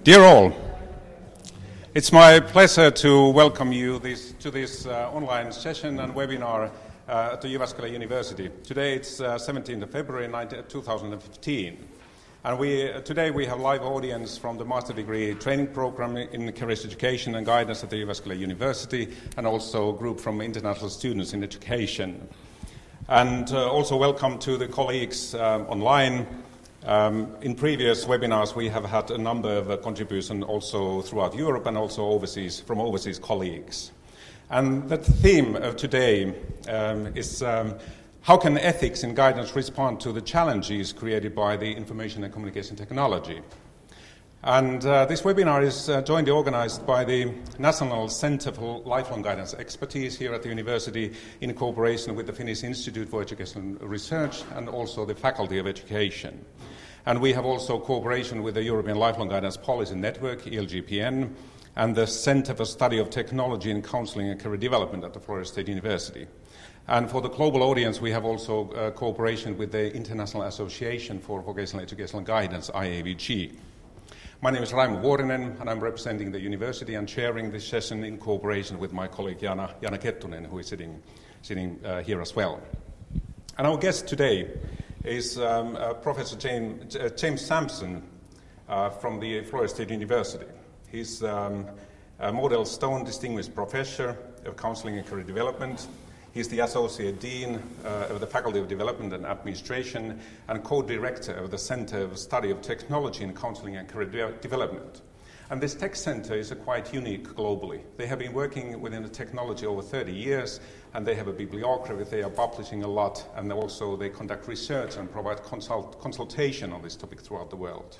Dear all, it's my pleasure to welcome you to this online session and webinar at the Jyväskylä University. Today it's 17th of February 2015. And today we have live audience from the Master Degree Training Program in Career Education and Guidance at the Jyväskylä University, and also a group from International Students in Education. And also welcome to the colleagues online. In previous webinars we have had a number of contributions also throughout Europe and also from overseas colleagues. And the theme of today is how can ethics in guidance respond to the challenges created by the information and communication technology? And this webinar is jointly organized by the National Center for Lifelong Guidance Expertise here at the University in cooperation with the Finnish Institute for Educational Research and also the Faculty of Education. And we have also cooperation with the European Lifelong Guidance Policy Network, ELGPN, and the Center for Study of Technology in Counseling and Career Development at the Florida State University. And for the global audience, we have also cooperation with the International Association for Vocational Educational Guidance, IAVG. My name is Raimo Vuorinen, and I'm representing the university and chairing this session in cooperation with my colleague Jana Kettunen, who is sitting here as well. And our guest today is Professor James Sampson from the Florida State University. He's a Model Stone Distinguished Professor of Counseling and Career Development. He's the Associate Dean of the Faculty of Development and Administration and Co-Director of the Center of Study of Technology in Counseling and Career Development. And this tech center is quite unique globally. They have been working within the technology over 30 years, and they have a bibliography. They are publishing a lot, and also they conduct research and provide consultation on this topic throughout the world.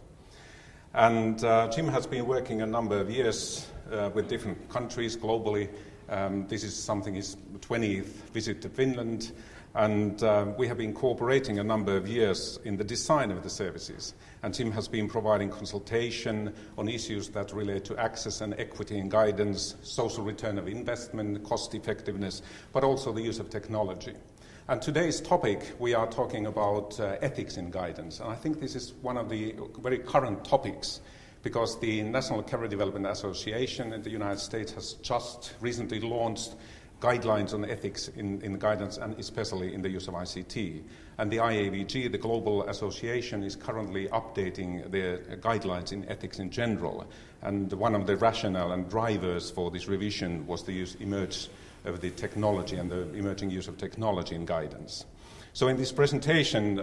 And Jim has been working a number of years with different countries globally. This is his 20th visit to Finland, and we have been cooperating a number of years in the design of the services. And Jim has been providing consultation on issues that relate to access and equity in guidance, social return of investment, cost effectiveness, but also the use of technology. And today's topic, we are talking about ethics in guidance. And I think this is one of the very current topics, because the National Career Development Association in the United States has just recently launched guidelines on ethics in guidance, and especially in the use of ICT. And the IAVG, the global association, is currently updating the guidelines in ethics in general. And one of the rationale and drivers for this revision was the emerge of the technology and the emerging use of technology in guidance. So in this presentation,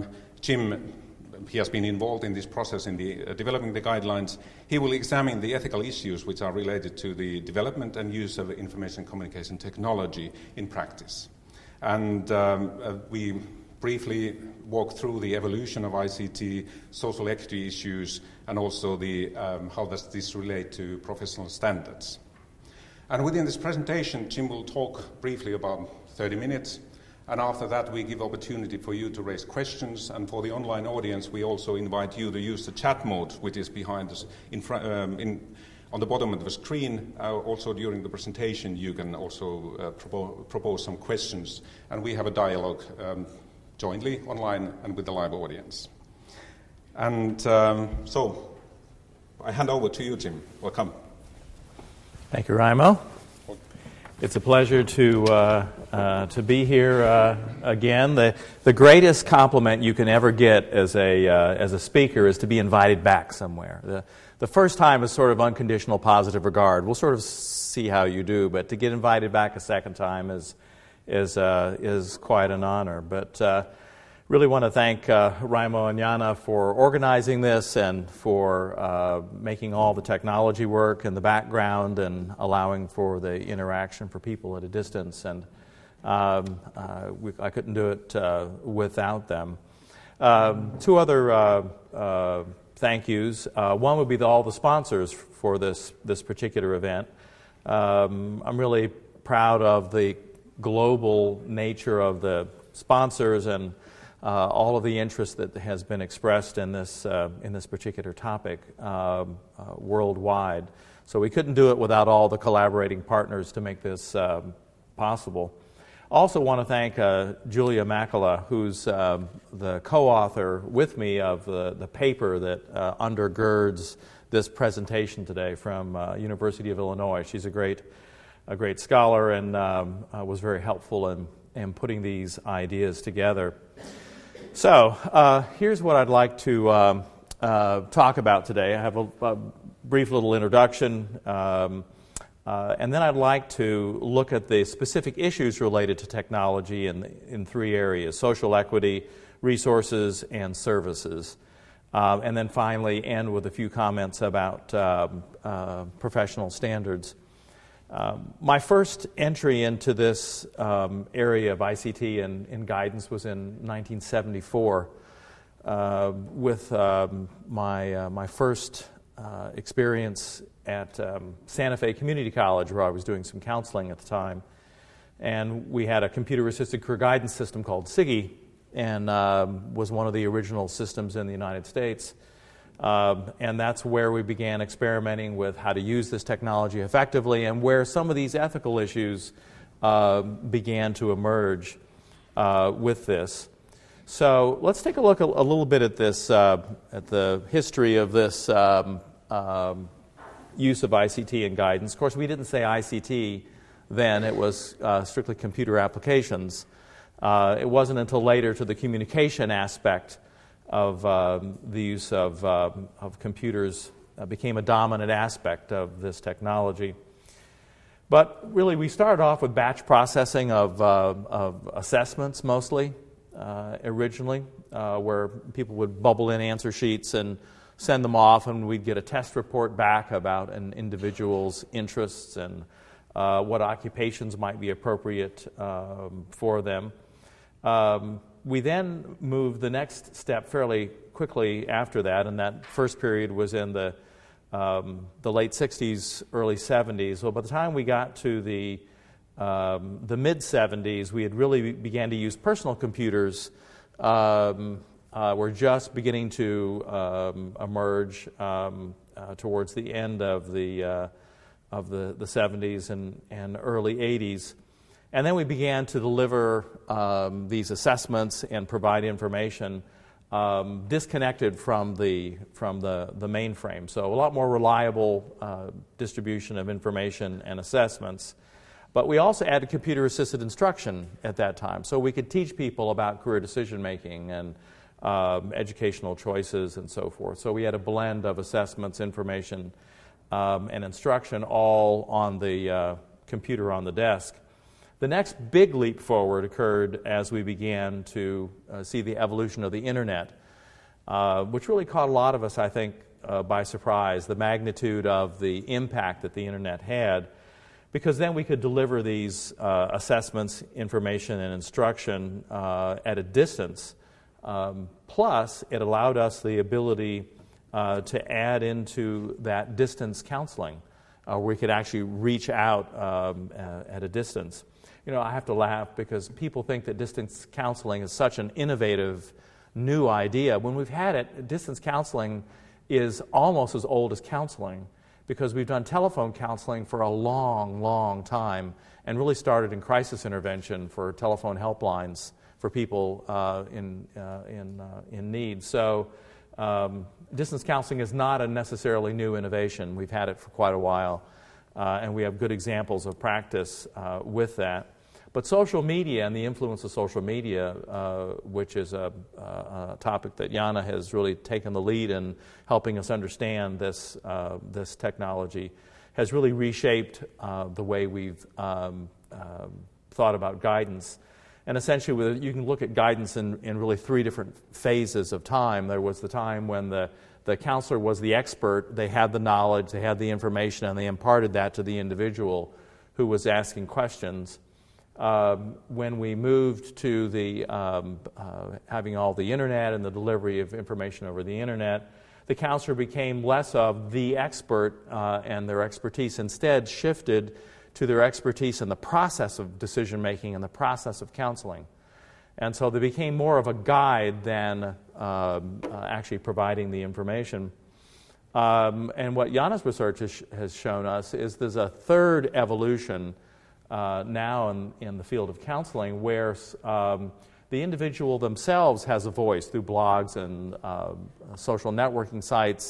Jim, he has been involved in this process in developing the guidelines. He will examine the ethical issues which are related to the development and use of information communication technology in practice. And we briefly walk through the evolution of ICT, social equity issues, and also how does this relate to professional standards. And within this presentation, Jim will talk briefly about 30 minutes. And after that, we give opportunity for you to raise questions. And for the online audience, we also invite you to use the chat mode, which is behind us on the bottom of the screen. Also, during the presentation, you can also propose some questions. And we have a dialogue jointly online and with the live audience. And so I hand over to you, Jim. Welcome. Thank you, Raimo. It's a pleasure to be here again. The greatest compliment you can ever get as a speaker is to be invited back somewhere. The first time is sort of unconditional positive regard. We'll sort of see how you do, but to get invited back a second time is quite an honor. But really want to thank Raimo and Jana for organizing this and for making all the technology work in the background and allowing for the interaction for people at a distance. And I couldn't do it without them. Two other thank yous. One would be all the sponsors for this particular event. I'm really proud of the global nature of the sponsors and all of the interest that has been expressed in this particular topic worldwide. So we couldn't do it without all the collaborating partners to make this possible. Also want to thank Julia Makala, who's the co-author with me of the paper that undergirds this presentation today from University of Illinois. She's a great scholar and was very helpful in putting these ideas together. So here's what I'd like to talk about today. I have a brief little introduction, and then I'd like to look at the specific issues related to technology in three areas: social equity, resources, and services. And then finally end with a few comments about professional standards. My first entry into this area of ICT and guidance was in 1974 with my first experience at Santa Fe Community College, where I was doing some counseling at the time. And we had a computer-assisted career guidance system called SIGI, and was one of the original systems in the United States. And that's where we began experimenting with how to use this technology effectively, and where some of these ethical issues began to emerge with this. So let's take a look a little bit at this, at the history of this use of ICT in guidance. Of course, we didn't say ICT then. It was strictly computer applications. It wasn't until later to the communication aspect of the use of computers became a dominant aspect of this technology. But really, we started off with batch processing of assessments mostly originally, where people would bubble in answer sheets and send them off, and we'd get a test report back about an individual's interests and what occupations might be appropriate for them. We then moved the next step fairly quickly after that, and that first period was in the late 60s, early 70s. So by the time we got to the mid-70s, we had really began to use personal computers. Were just beginning to emerge towards the end of the 70s and early 80s. And then we began to deliver these assessments and provide information disconnected from the mainframe. So a lot more reliable distribution of information and assessments. But we also added computer-assisted instruction at that time, so we could teach people about career decision-making and educational choices and so forth. So we had a blend of assessments, information, and instruction all on the computer on the desk. The next big leap forward occurred as we began to see the evolution of the Internet, which really caught a lot of us, I think, by surprise, the magnitude of the impact that the Internet had, because then we could deliver these assessments, information, and instruction at a distance. Plus, it allowed us the ability to add into that distance counseling, where we could actually reach out at a distance. You know, I have to laugh because people think that distance counseling is such an innovative new idea. When we've had it, distance counseling is almost as old as counseling, because we've done telephone counseling for a long, long time, and really started in crisis intervention for telephone helplines for people in need. So distance counseling is not a necessarily new innovation. We've had it for quite a while, and we have good examples of practice with that. But social media and the influence of social media, which is a topic that Jana has really taken the lead in helping us understand this technology, has really reshaped the way we've thought about guidance. And essentially, you can look at guidance in really three different phases of time. There was the time when the counselor was the expert. They had the knowledge, they had the information, and they imparted that to the individual who was asking questions. When we moved to the having all the Internet and the delivery of information over the Internet, the counselor became less of the expert and their expertise, instead shifted to their expertise in the process of decision-making and the process of counseling. And so they became more of a guide than actually providing the information. And what Jana's research has shown us is there's a third evolution now in the field of counseling, where the individual themselves has a voice through blogs and social networking sites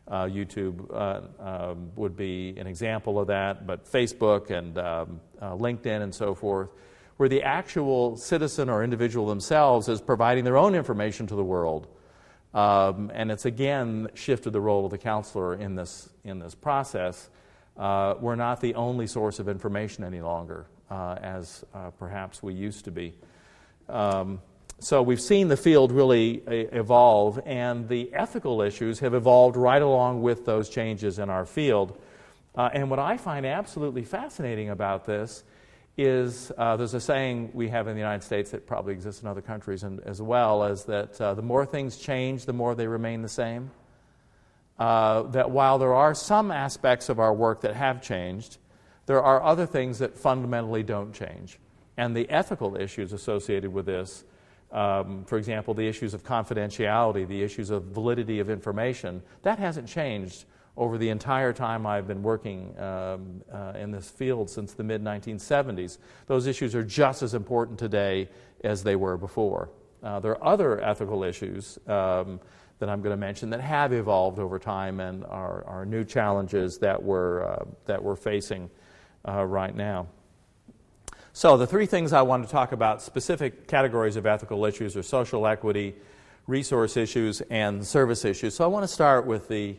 YouTube would be an example of that, but Facebook and LinkedIn and so forth, where the actual citizen or individual themselves is providing their own information to the world. And it's again shifted the role of the counselor in this process. We're not the only source of information any longer, as perhaps we used to be. So we've seen the field really evolve, and the ethical issues have evolved right along with those changes in our field. And what I find absolutely fascinating about this is there's a saying we have in the United States that probably exists in other countries as well, is that the more things change, the more they remain the same. That while there are some aspects of our work that have changed, there are other things that fundamentally don't change. And the ethical issues associated with this, for example, the issues of confidentiality, the issues of validity of information, that hasn't changed over the entire time I've been working in this field since the mid-1970s. Those issues are just as important today as they were before. There are other ethical issues that I'm going to mention that have evolved over time and are new challenges that we're facing right now. So the three things I want to talk about, specific categories of ethical issues, are social equity, resource issues, and service issues. So I want to start with the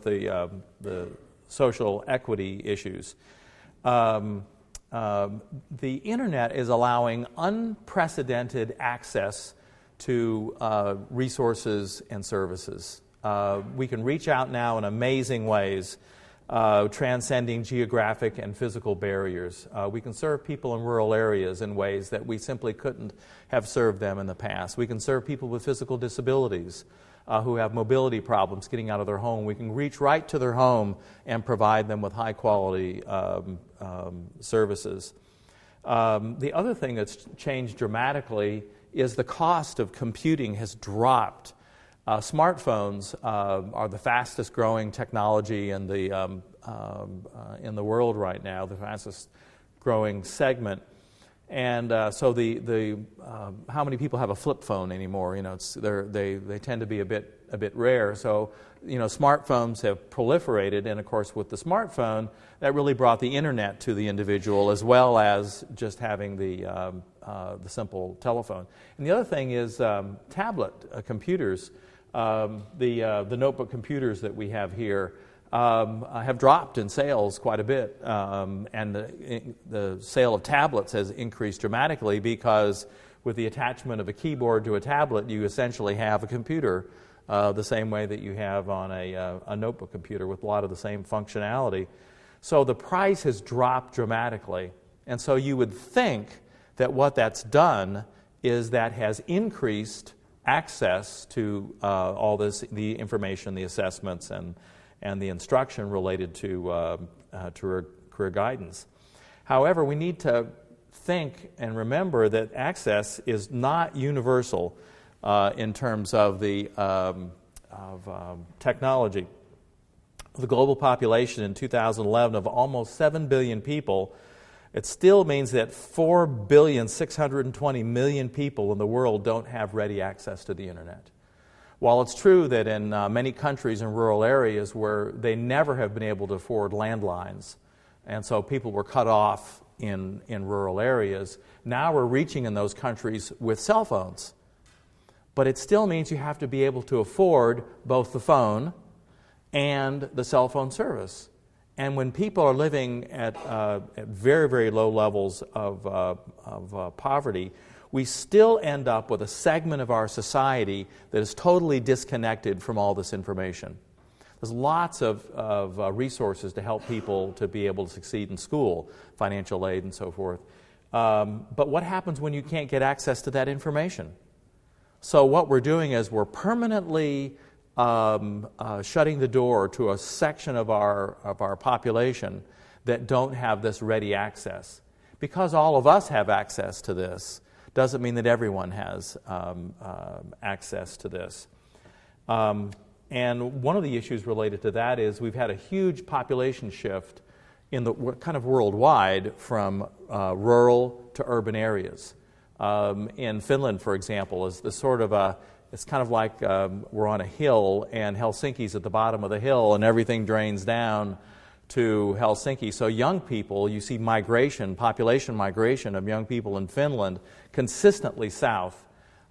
social equity issues. The internet is allowing unprecedented access to resources and services. We can reach out now in amazing ways, transcending geographic and physical barriers. We can serve people in rural areas in ways that we simply couldn't have served them in the past. We can serve people with physical disabilities who have mobility problems getting out of their home. We can reach right to their home and provide them with high-quality services. The other thing that's changed dramatically is the cost of computing has dropped. Smartphones are the fastest growing technology in the world right now, the fastest growing segment. And so the how many people have a flip phone anymore? You know, they tend to be a bit rare. So smartphones have proliferated, and of course with the smartphone, that really brought the internet to the individual as well as just having the simple telephone. And the other thing is tablet computers. The notebook computers that we have here have dropped in sales quite a bit, and the sale of tablets has increased dramatically because with the attachment of a keyboard to a tablet, you essentially have a computer the same way that you have on a notebook computer with a lot of the same functionality. So the price has dropped dramatically, and so you would think that what that's done is that has increased access to all this, the information, the assessments, and the instruction related to career guidance. However, we need to think and remember that access is not universal in terms of the technology. The global population in 2011 of almost 7 billion people, it still means that 4,620,000,000 people in the world don't have ready access to the internet. While it's true that in many countries in rural areas where they never have been able to afford landlines, and so people were cut off in rural areas, now we're reaching in those countries with cell phones. But it still means you have to be able to afford both the phone and the cell phone service. And when people are living at very, very low levels of poverty, we still end up with a segment of our society that is totally disconnected from all this information. There's lots of resources to help people to be able to succeed in school, financial aid and so forth. But what happens when you can't get access to that information? So what we're doing is we're permanently shutting the door to a section of our population that don't have this ready access. Because all of us have access to this doesn't mean that everyone has access to this. And one of the issues related to that is we've had a huge population shift in the kind of worldwide from rural to urban areas. In Finland, for example, is the sort of a it's kind of like we're on a hill and Helsinki's at the bottom of the hill and everything drains down to Helsinki. So young people, you see migration, population migration of young people in Finland consistently south.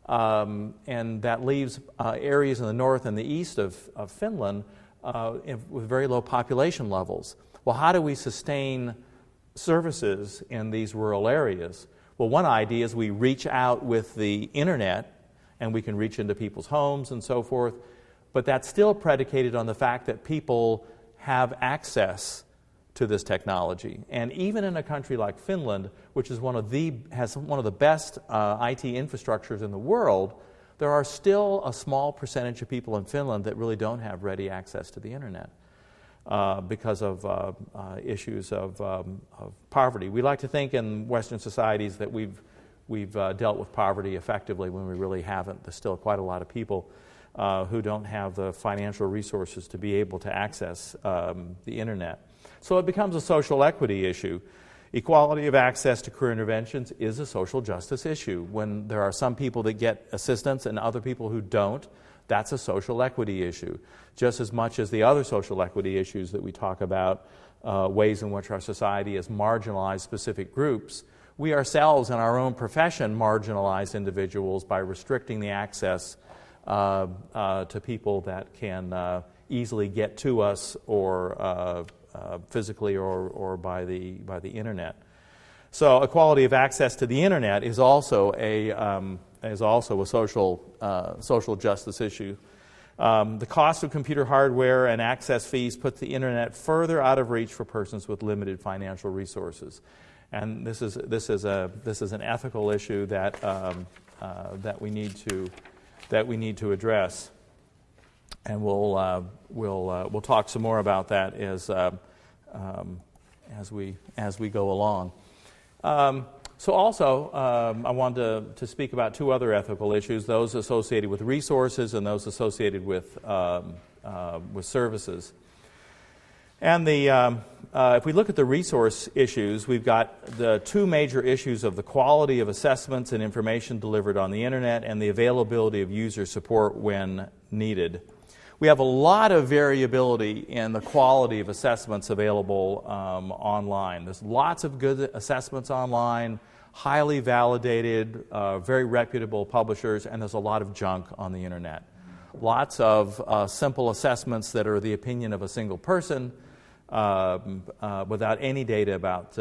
And that leaves areas in the north and the east of Finland with very low population levels. Well, how do we sustain services in these rural areas? Well, one idea is we reach out with the internet and we can reach into people's homes and so forth, but that's still predicated on the fact that people have access to this technology. And even in a country like Finland, which is has one of the best IT infrastructures in the world, there are still a small percentage of people in Finland that really don't have ready access to the internet because of issues of poverty. We like to think in Western societies that we've dealt with poverty effectively when we really haven't. There's still quite a lot of people who don't have the financial resources to be able to access the internet. So it becomes a social equity issue. Equality of access to career interventions is a social justice issue. When there are some people that get assistance and other people who don't, that's a social equity issue. Just as much as the other social equity issues that we talk about, ways in which our society has marginalized specific groups, we ourselves in our own profession marginalize individuals by restricting the access to people that can easily get to us or physically or by the internet. So equality of access to the internet is also a social justice issue. The cost of computer hardware and access fees put the internet further out of reach for persons with limited financial resources, and this is an ethical issue that we need to address. And we'll talk some more about that as we go along. So also, I wanted to speak about two other ethical issues: those associated with resources and those associated with services. And if we look at the resource issues, we've got the two major issues of the quality of assessments and information delivered on the internet and the availability of user support when needed. We have a lot of variability in the quality of assessments available online. There's lots of good assessments online, highly validated, very reputable publishers, and there's a lot of junk on the internet. Lots of simple assessments that are the opinion of a single person without any data about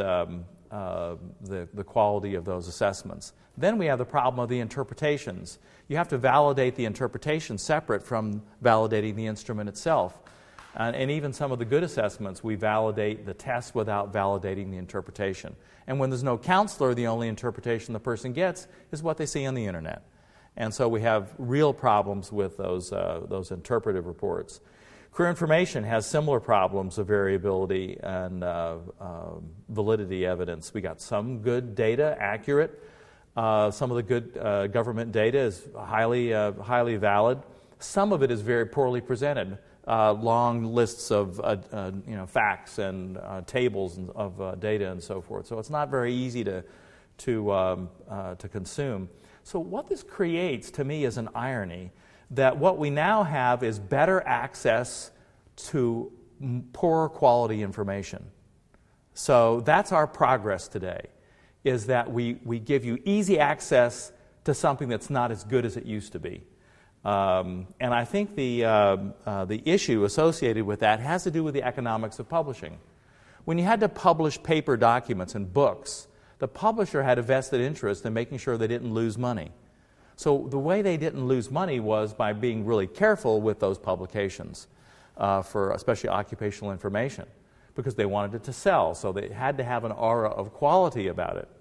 the quality of those assessments. Then we have the problem of the interpretations. You have to validate the interpretation separate from validating the instrument itself. And even some of the good assessments, we validate the test without validating the interpretation. And when there's no counselor, the only interpretation the person gets is what they see on the internet. And so we have real problems with those interpretive reports. Career information has similar problems of variability and validity evidence. We got some good data, accurate. Some of the good government data is highly valid. Some of it is very poorly presented. Long lists of facts and tables of data and so forth. So it's not very easy to consume. So what this creates to me is an irony that what we now have is better access to poorer quality information. So that's our progress today, is that we give you easy access to something that's not as good as it used to be. And I think the issue associated with that has to do with the economics of publishing. When you had to publish paper documents and books, the publisher had a vested interest in making sure they didn't lose money. So the way they didn't lose money was by being really careful with those publications, for especially occupational information, because they wanted it to sell. So they had to have an aura of quality about it.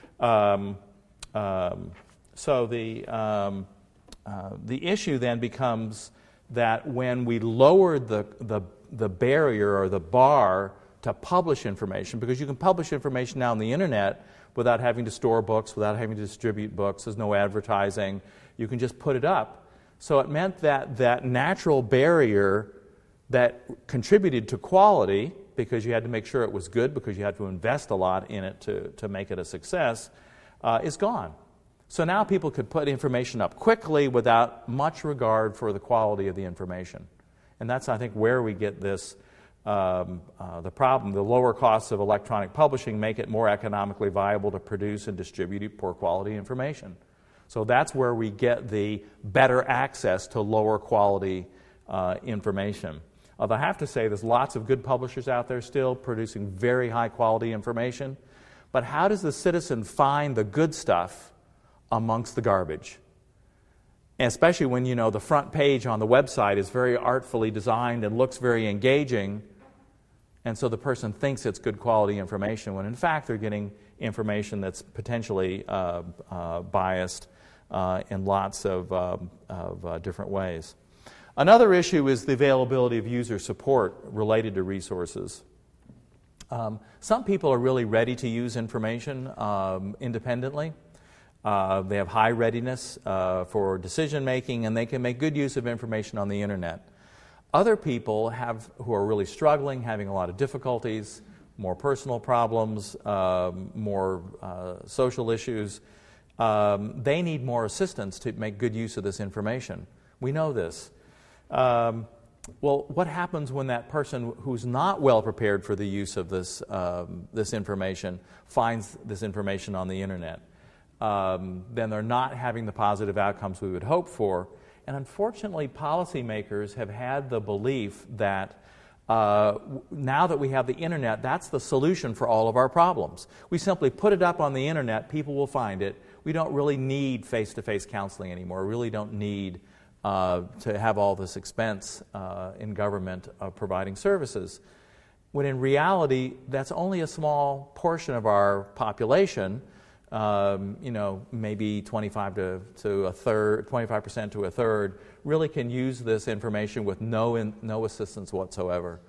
So the issue then becomes that when we lowered the barrier or the bar to publish information, because you can publish information now on the internet without having to store books, without having to distribute books, there's no advertising, you can just put it up. So it meant that that natural barrier that contributed to quality, because you had to make sure it was good, because you had to invest a lot in it to make it a success, is gone. So now people could put information up quickly without much regard for the quality of the information. And that's, I think, where we get this, the problem. The lower costs of electronic publishing make it more economically viable to produce and distribute poor quality information. So that's where we get the better access to lower quality information. Although I have to say there's lots of good publishers out there still producing very high quality information. But how does the citizen find the good stuff amongst the garbage? And especially when, you know, the front page on the website is very artfully designed and looks very engaging, and so the person thinks it's good quality information when in fact they're getting information that's potentially biased in lots of different ways. Another issue is the availability of user support related to resources. Some people are really ready to use information independently. They have high readiness for decision making, and they can make good use of information on the internet. Other people who are really struggling, having a lot of difficulties, more personal problems, more social issues, they need more assistance to make good use of this information. We know this. Well, what happens when that person who's not well prepared for the use of this information finds this information on the internet? Then they're not having the positive outcomes we would hope for. And unfortunately, policymakers have had the belief that now that we have the internet, that's the solution for all of our problems. We simply put it up on the internet, people will find it. We don't really need face-to-face counseling anymore. We really don't need to have all this expense in government of providing services. When in reality, that's only a small portion of our population. Maybe 25% to a third really can use this information with no assistance whatsoever.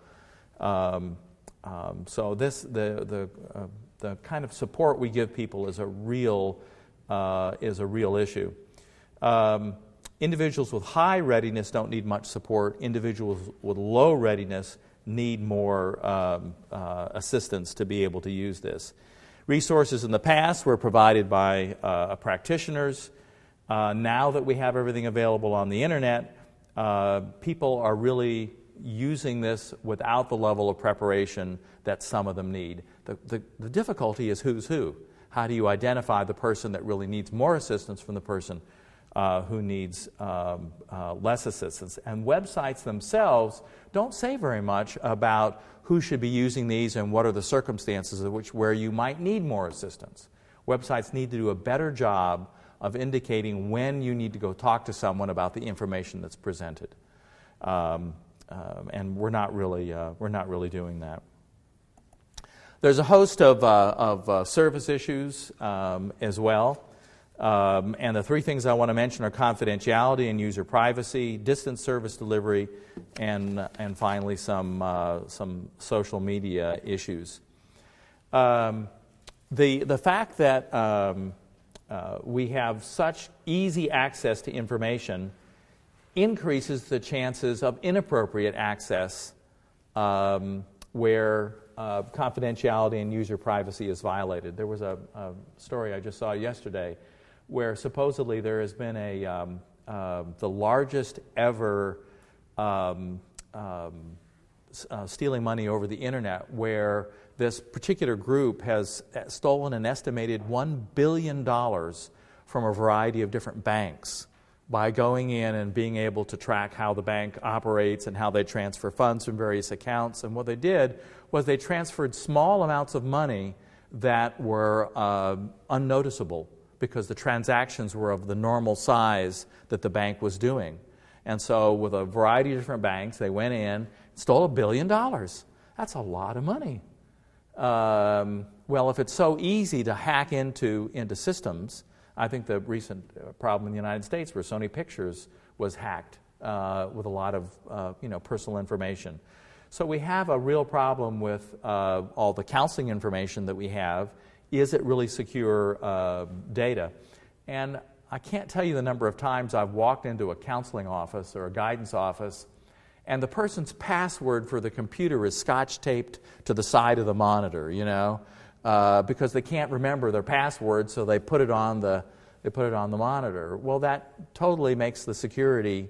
So the kind of support we give people is a real issue. Individuals with high readiness don't need much support. Individuals with low readiness need more assistance to be able to use this. Resources in the past were provided by practitioners. Now that we have everything available on the internet, people are really using this without the level of preparation that some of them need. The difficulty is who's who. How do you identify the person that really needs more assistance from the person who needs less assistance? And websites themselves don't say very much about who should be using these and what are the circumstances where you might need more assistance. Websites need to do a better job of indicating when you need to go talk to someone about the information that's presented. And we're not really doing that. There's a host of service issues as well. And the three things I want to mention are confidentiality and user privacy, distance service delivery, and finally some social media issues. The fact that we have such easy access to information increases the chances of inappropriate access where confidentiality and user privacy is violated. There was a story I just saw yesterday where supposedly there has been the largest ever stealing money over the internet, where this particular group has stolen an estimated $1 billion from a variety of different banks by going in and being able to track how the bank operates and how they transfer funds from various accounts. And what they did was they transferred small amounts of money that were unnoticeable, because the transactions were of the normal size that the bank was doing. And so with a variety of different banks, they went in, stole $1 billion. That's a lot of money. Well, if it's so easy to hack into systems, I think the recent problem in the United States where Sony Pictures was hacked with a lot of personal information. So we have a real problem with all the counseling information that we have. Is it really secure data? And I can't tell you the number of times I've walked into a counseling office or a guidance office and the person's password for the computer is scotch-taped to the side of the monitor, because they can't remember their password, so they put it on the they put it on the monitor. Well, that totally makes the security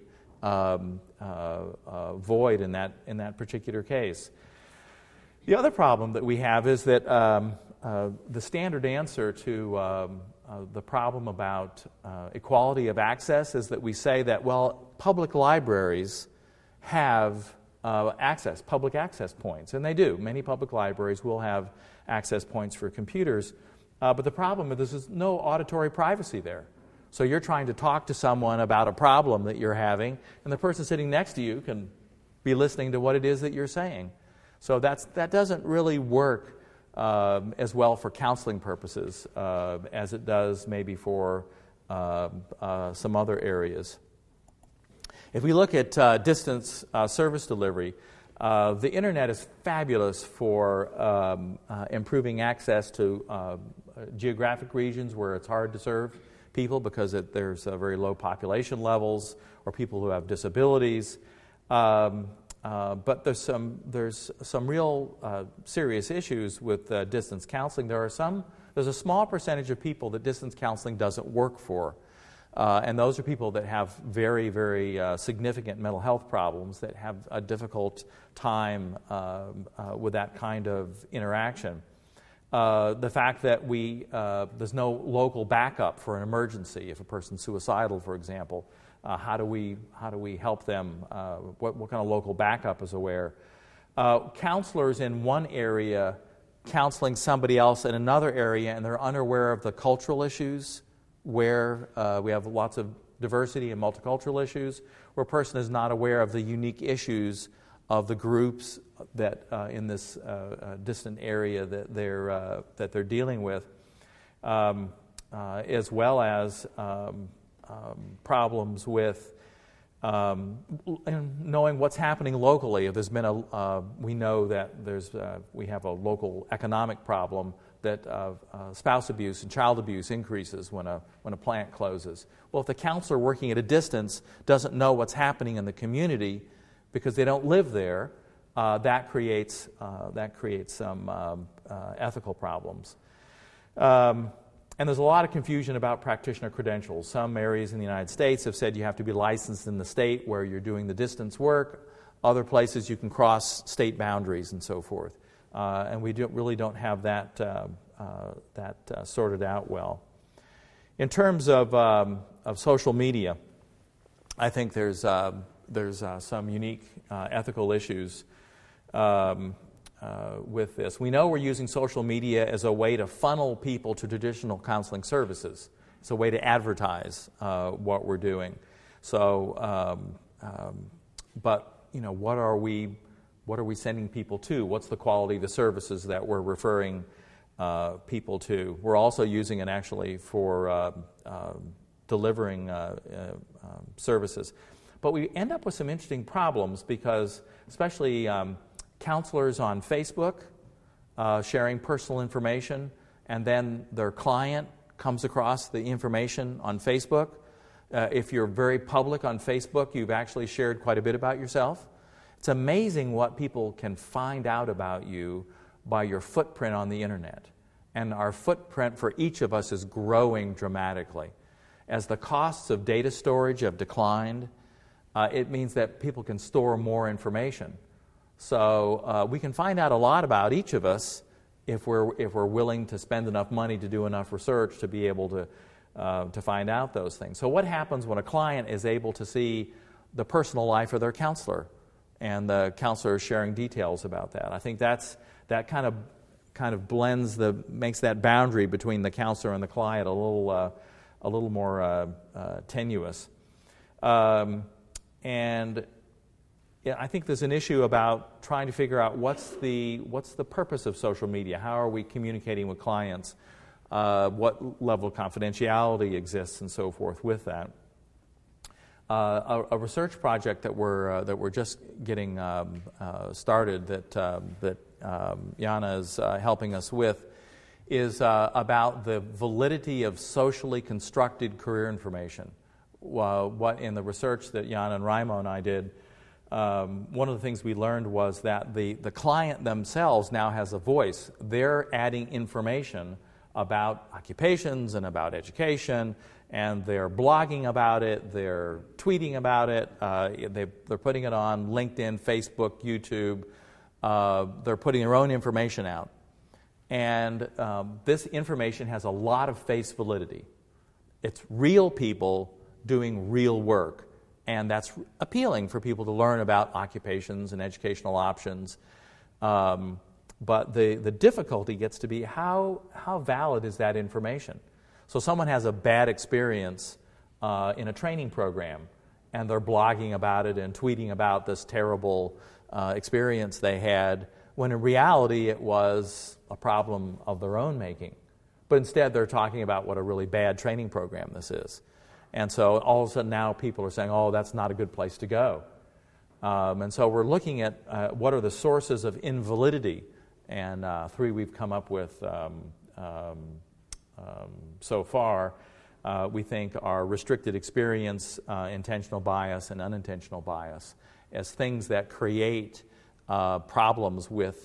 void in that particular case. The other problem that we have is that the standard answer to the problem about equality of access is that we say that, well, public libraries have public access points, and they do. Many public libraries will have access points for computers, but the problem is there's no auditory privacy there. So you're trying to talk to someone about a problem that you're having, and the person sitting next to you can be listening to what it is that you're saying. So that doesn't really work as well for counseling purposes as it does maybe for some other areas. If we look at distance service delivery, the Internet is fabulous for improving access to geographic regions where it's hard to serve people because there's very low population levels or people who have disabilities. But there's some real serious issues with distance counseling. There's a small percentage of people that distance counseling doesn't work for. And those are people that have very, very significant mental health problems that have a difficult time with that kind of interaction. The fact that there's no local backup for an emergency. If a person's suicidal, for example, how do we help them? What kind of local backup is aware? Counselors in one area counseling somebody else in another area, and they're unaware of the cultural issues where we have lots of diversity and multicultural issues, where a person is not aware of the unique issues of the groups that in this distant area that they're dealing with, as well as problems with knowing what's happening locally. If there's been we know that we have a local economic problem that spouse abuse and child abuse increases when a plant closes. Well, if the counselor working at a distance doesn't know what's happening in the community because they don't live there, that creates some ethical problems. And there's a lot of confusion about practitioner credentials. Some areas in the United States have said you have to be licensed in the state where you're doing the distance work. Other places you can cross state boundaries and so forth. And we really don't have that sorted out well. In terms of social media, I think there's some unique ethical issues with this. We know we're using social media as a way to funnel people to traditional counseling services. It's a way to advertise what we're doing. So, but what are we sending people to? What's the quality of the services that we're referring people to? We're also using it actually for delivering services. But we end up with some interesting problems because, especially counselors on Facebook sharing personal information, and then their client comes across the information on Facebook. If you're very public on Facebook, you've actually shared quite a bit about yourself. It's amazing what people can find out about you by your footprint on the Internet. And our footprint for each of us is growing dramatically. As the costs of data storage have declined, it means that people can store more information. So we can find out a lot about each of us if we're willing to spend enough money to do enough research to be able to find out those things. So what happens when a client is able to see the personal life of their counselor, and the counselor is sharing details about that? I think that kind of makes that boundary between the counselor and the client a little more tenuous. And yeah, I think there's an issue about trying to figure out what's the purpose of social media. How are we communicating with clients? What level of confidentiality exists, and so forth with that. A research project that we're just getting started that Jana is helping us with is about the validity of socially constructed career information. What in the research that Jana and Raimo and I did, one of the things we learned was that the client themselves now has a voice. They're adding information about occupations and about education and they're blogging about it, they're tweeting about it, they're putting it on LinkedIn, Facebook, YouTube. They're putting their own information out. And this information has a lot of face validity. It's real people doing real work, and that's appealing for people to learn about occupations and educational options. But the difficulty gets to be how valid is that information? So someone has a bad experience in a training program, and they're blogging about it and tweeting about this terrible experience they had, when in reality it was a problem of their own making. But instead they're talking about what a really bad training program this is. And so all of a sudden now people are saying, oh, that's not a good place to go. And so we're looking at what are the sources of invalidity, and three we've come up with so far. We think are restricted experience, intentional bias, and unintentional bias as things that create problems with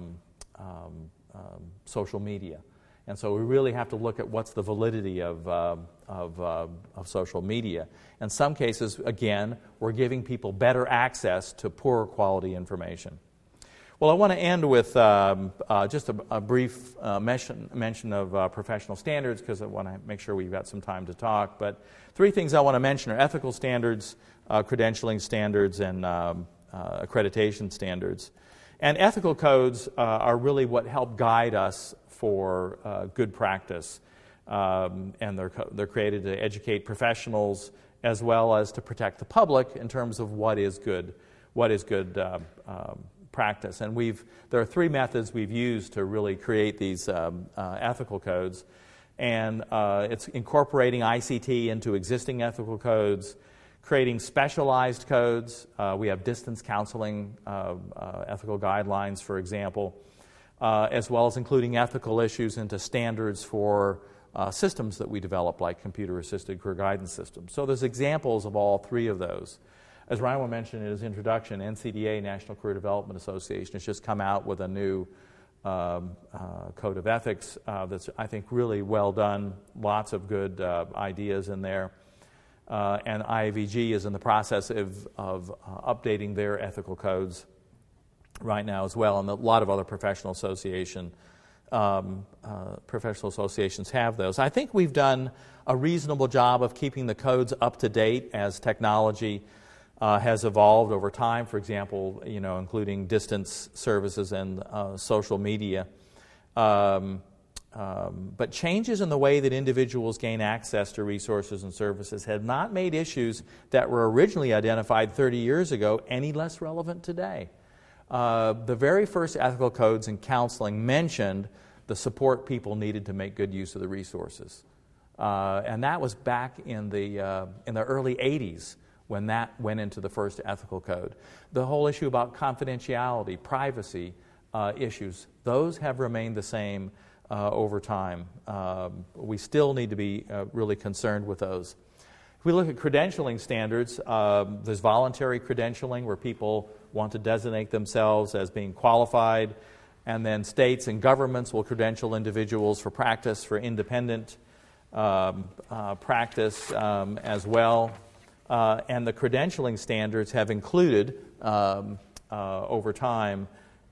social media. And so we really have to look at what's the validity of social media. In some cases, again, we're giving people better access to poorer quality information. Well, I want to end with just a brief mention of professional standards, because I want to make sure we've got some time to talk. But three things I want to mention are ethical standards, credentialing standards, and accreditation standards. And ethical codes are really what help guide us for good practice. And they're created to educate professionals as well as to protect the public in terms of what is good practice. And there are three methods we've used to really create these ethical codes. And it's incorporating ICT into existing ethical codes, creating specialized codes. We have distance counseling ethical guidelines, for example, as well as including ethical issues into standards for systems that we develop, like computer-assisted career guidance systems. So there's examples of all three of those. As Raimo mentioned in his introduction, NCDA, National Career Development Association, has just come out with a new code of ethics that's, I think, really well done. Lots of good ideas in there. And IAVG is in the process of updating their ethical codes right now as well, and a lot of other professional associations have those. I think we've done a reasonable job of keeping the codes up to date as technology has evolved over time. For example, including distance services and social media. But changes in the way that individuals gain access to resources and services have not made issues that were originally identified 30 years ago any less relevant today. The very first ethical codes in counseling mentioned the support people needed to make good use of the resources. And that was back in the early 80s when that went into the first ethical code. The whole issue about confidentiality, privacy issues, those have remained the same over time. We still need to be really concerned with those. If we look at credentialing standards, there's voluntary credentialing where people want to designate themselves as being qualified, and then states and governments will credential individuals for practice, for independent practice as well. And the credentialing standards have included, over time,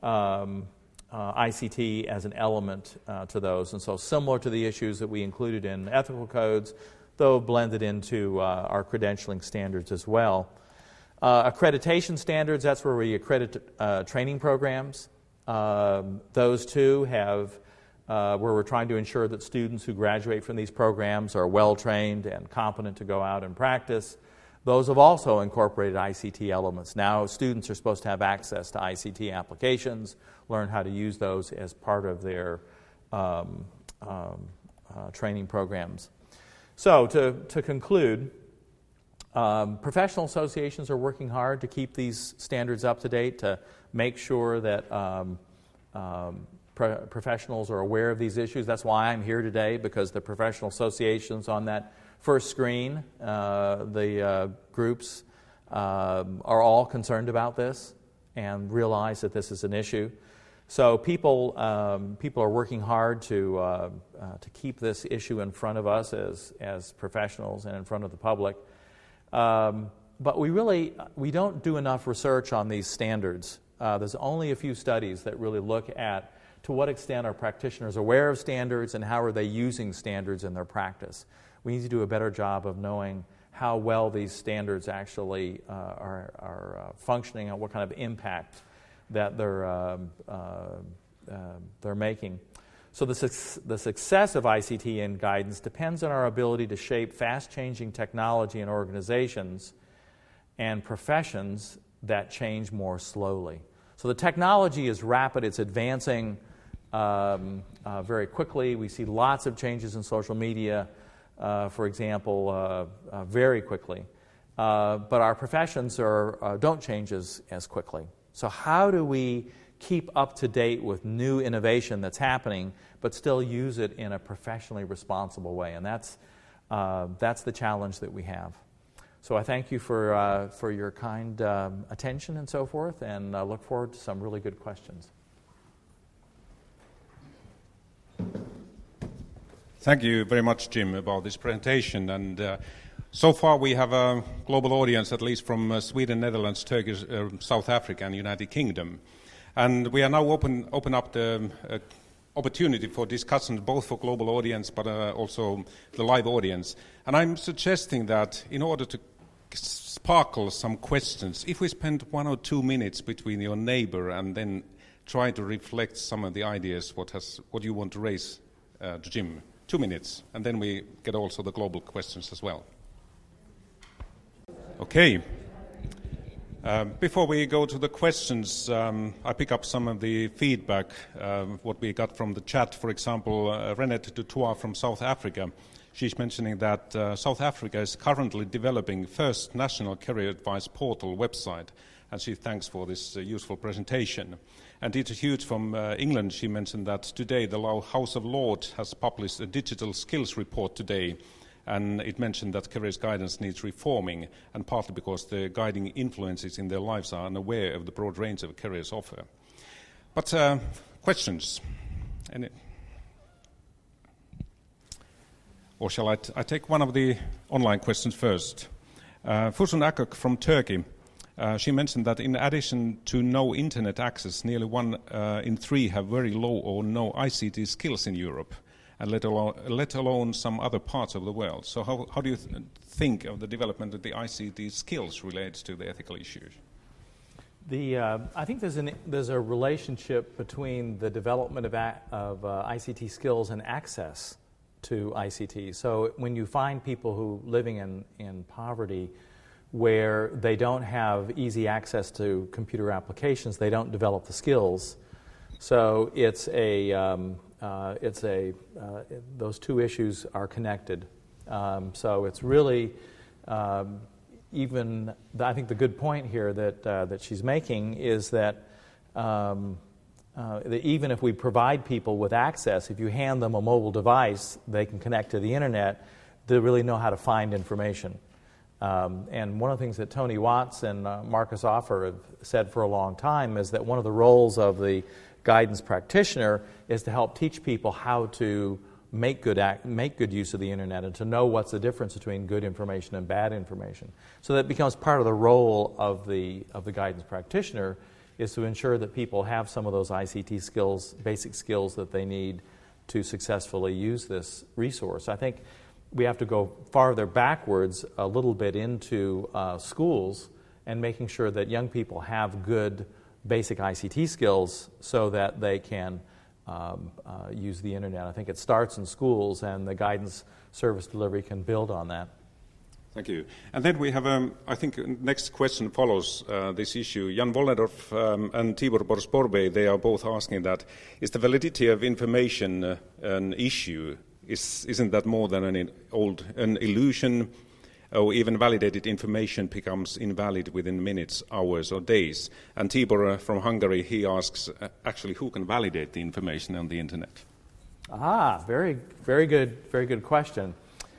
ICT as an element to those. And so similar to the issues that we included in ethical codes, though blended into our credentialing standards as well. Accreditation standards, that's where we accredit training programs. Those too have where we're trying to ensure that students who graduate from these programs are well-trained and competent to go out and practice. Those have also incorporated ICT elements. Now students are supposed to have access to ICT applications, learn how to use those as part of their training programs. So to conclude, professional associations are working hard to keep these standards up to date, to make sure that professionals are aware of these issues. That's why I'm here today, because the professional associations on that first screen, the groups, are all concerned about this and realize that this is an issue. So people are working hard to keep this issue in front of us as professionals and in front of the public. But we don't do enough research on these standards. There's only a few studies that really look at to what extent are practitioners aware of standards and how are they using standards in their practice. We need to do a better job of knowing how well these standards actually are functioning and what kind of impact that they're making. So the success of ICT in guidance depends on our ability to shape fast-changing technology in organizations and professions that change more slowly. So the technology is rapid, it's advancing very quickly. We see lots of changes in social media, for example, very quickly. But our professions don't change as quickly. So how do we keep up to date with new innovation that's happening, but still use it in a professionally responsible way? And that's the challenge that we have. So I thank you for your kind attention and so forth, and I look forward to some really good questions. Thank you very much, Jim, about this presentation. And so far we have a global audience, at least from Sweden, Netherlands, Turkey, South Africa, and United Kingdom. And we are now open up the opportunity for discussion, both for global audience, but also the live audience. And I'm suggesting that in order to sparkle some questions, if we spend 1 or 2 minutes between your neighbor and then try to reflect some of the ideas, what you want to raise to Jim. 2 minutes, and then we get also the global questions as well. Okay. Before we go to the questions, I pick up some of the feedback, what we got from the chat. For example, Renette Dutoit from South Africa. She's mentioning that South Africa is currently developing first national career advice portal website, and she thanks for this useful presentation. And Dieter Hughes from England, she mentioned that today the House of Lords has published a digital skills report today, and it mentioned that careers guidance needs reforming, and partly because the guiding influences in their lives are unaware of the broad range of careers offer. But questions? Any? Or shall I take one of the online questions first? Fusun Akok from Turkey. She mentioned that in addition to no internet access, nearly 1 in 3 have very low or no ICT skills in Europe, and let alone some other parts of the world. So how do you think of the development of the ICT skills related to the ethical issues? I think there's a relationship between the development of ICT skills and access to ICT. So when you find people who living in poverty, where they don't have easy access to computer applications, they don't develop the skills. So those two issues are connected. So it's really I think the good point here that she's making is that even if we provide people with access, if you hand them a mobile device, they can connect to the internet, they really know how to find information. And one of the things that Tony Watts and Marcus Offer have said for a long time is that one of the roles of the guidance practitioner is to help teach people how to make good use of the internet and to know what's the difference between good information and bad information. So that becomes part of the role of the guidance practitioner, is to ensure that people have some of those ICT skills, basic skills that they need to successfully use this resource. I think we have to go farther backwards a little bit into schools and making sure that young people have good basic ICT skills so that they can use the internet. I think it starts in schools, and the guidance service delivery can build on that. Thank you. And then we have, I think, next question follows this issue. Jan Wollendorf and Tibor Borsporbe, they are both asking that, is the validity of information an issue? Isn't that more than an illusion, or even validated information becomes invalid within minutes, hours, or days? And Tibor from Hungary, he asks, actually, who can validate the information on the internet? Very good question.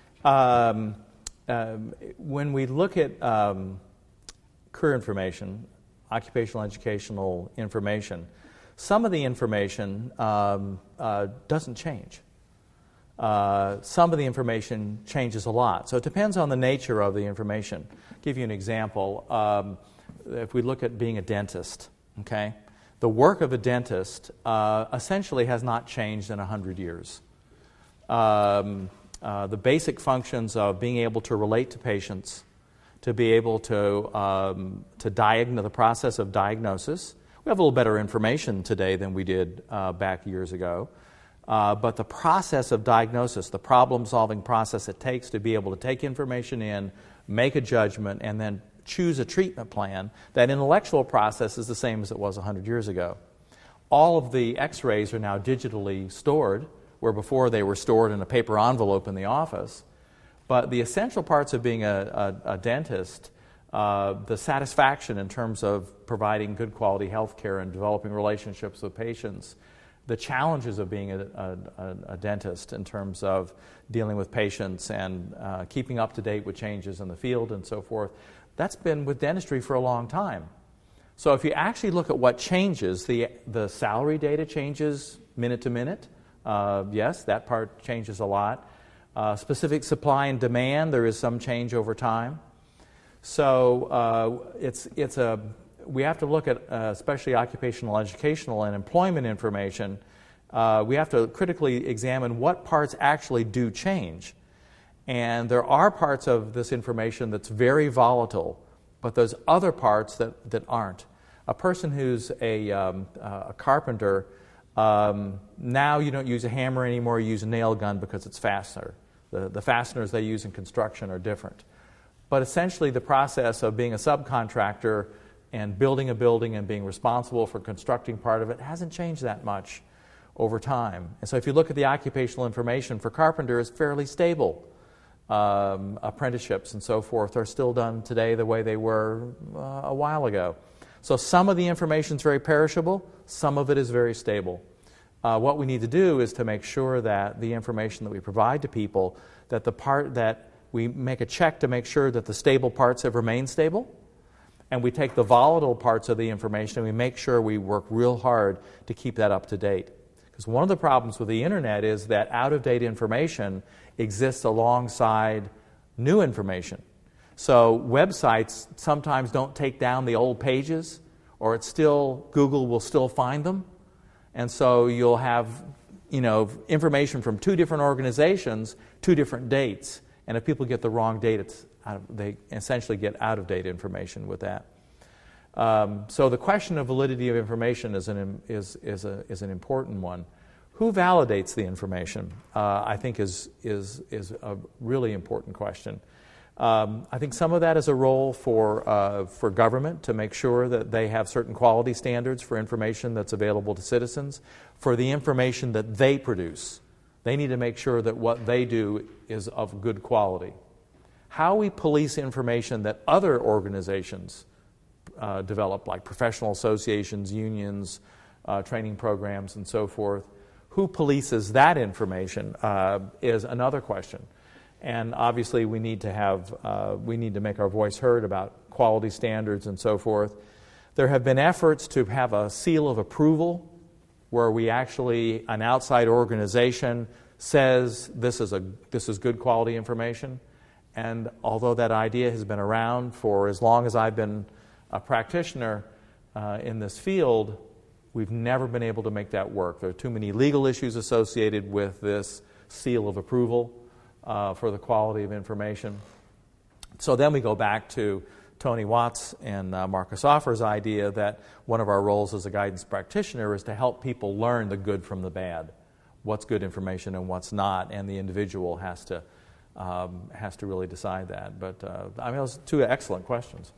When we look at career information, occupational educational information, Some of the information doesn't change. Some of the information changes a lot. So it depends on the nature of the information. I'll give you an example. If we look at being a dentist, okay, the work of a dentist essentially has not changed in 100 years. The basic functions of being able to relate to patients, to be able to diagnose, the process of diagnosis. We have a little better information today than we did back years ago. But the process of diagnosis, the problem-solving process it takes to be able to take information in, make a judgment, and then choose a treatment plan, that intellectual process is the same as it was 100 years ago. All of the x-rays are now digitally stored, where before they were stored in a paper envelope in the office. But the essential parts of being a dentist, the satisfaction in terms of providing good quality health care and developing relationships with patients, the challenges of being a dentist in terms of dealing with patients and keeping up to date with changes in the field and so forth, that's been with dentistry for a long time. So if you actually look at what changes, the salary data changes minute to minute. Yes, that part changes a lot. Specific supply and demand, there is some change over time. So we have to look at, especially occupational, educational, and employment information. We have to critically examine what parts actually do change. And there are parts of this information that's very volatile, but there's other parts that aren't. A person who's a carpenter, now you don't use a hammer anymore, you use a nail gun because it's faster. The fasteners they use in construction are different. But essentially the process of being a subcontractor and building a building and being responsible for constructing part of it hasn't changed that much over time. And so if you look at the occupational information for carpenters, it's fairly stable. Apprenticeships and so forth are still done today the way they were a while ago. So some of the information is very perishable, some of it is very stable. What we need to do is to make sure that the information that we provide to people, that the part that we make a check to make sure that the stable parts have remained stable, and we take the volatile parts of the information and we make sure we work real hard to keep that up to date. Because one of the problems with the internet is that out-of-date information exists alongside new information. So websites sometimes don't take down the old pages, or it's still, Google will still find them. And so you'll have, information from two different organizations, two different dates. And if people get the wrong date, they essentially get out-of-date information with that. So the question of validity of information is an important one. Who validates the information? I think is a really important question. I think some of that is a role for government to make sure that they have certain quality standards for information that's available to citizens. For the information that they produce, they need to make sure that what they do is of good quality. How we police information that other organizations develop, like professional associations, unions, training programs, and so forth, who polices that information is another question. And obviously we need to make our voice heard about quality standards and so forth. There have been efforts to have a seal of approval where we actually, an outside organization says this is good quality information. And although that idea has been around for as long as I've been a practitioner in this field, we've never been able to make that work. There are too many legal issues associated with this seal of approval for the quality of information. So then we go back to Tony Watts and Marcus Offer's idea that one of our roles as a guidance practitioner is to help people learn the good from the bad, what's good information and what's not, and the individual has to really decide that. But those are two excellent questions.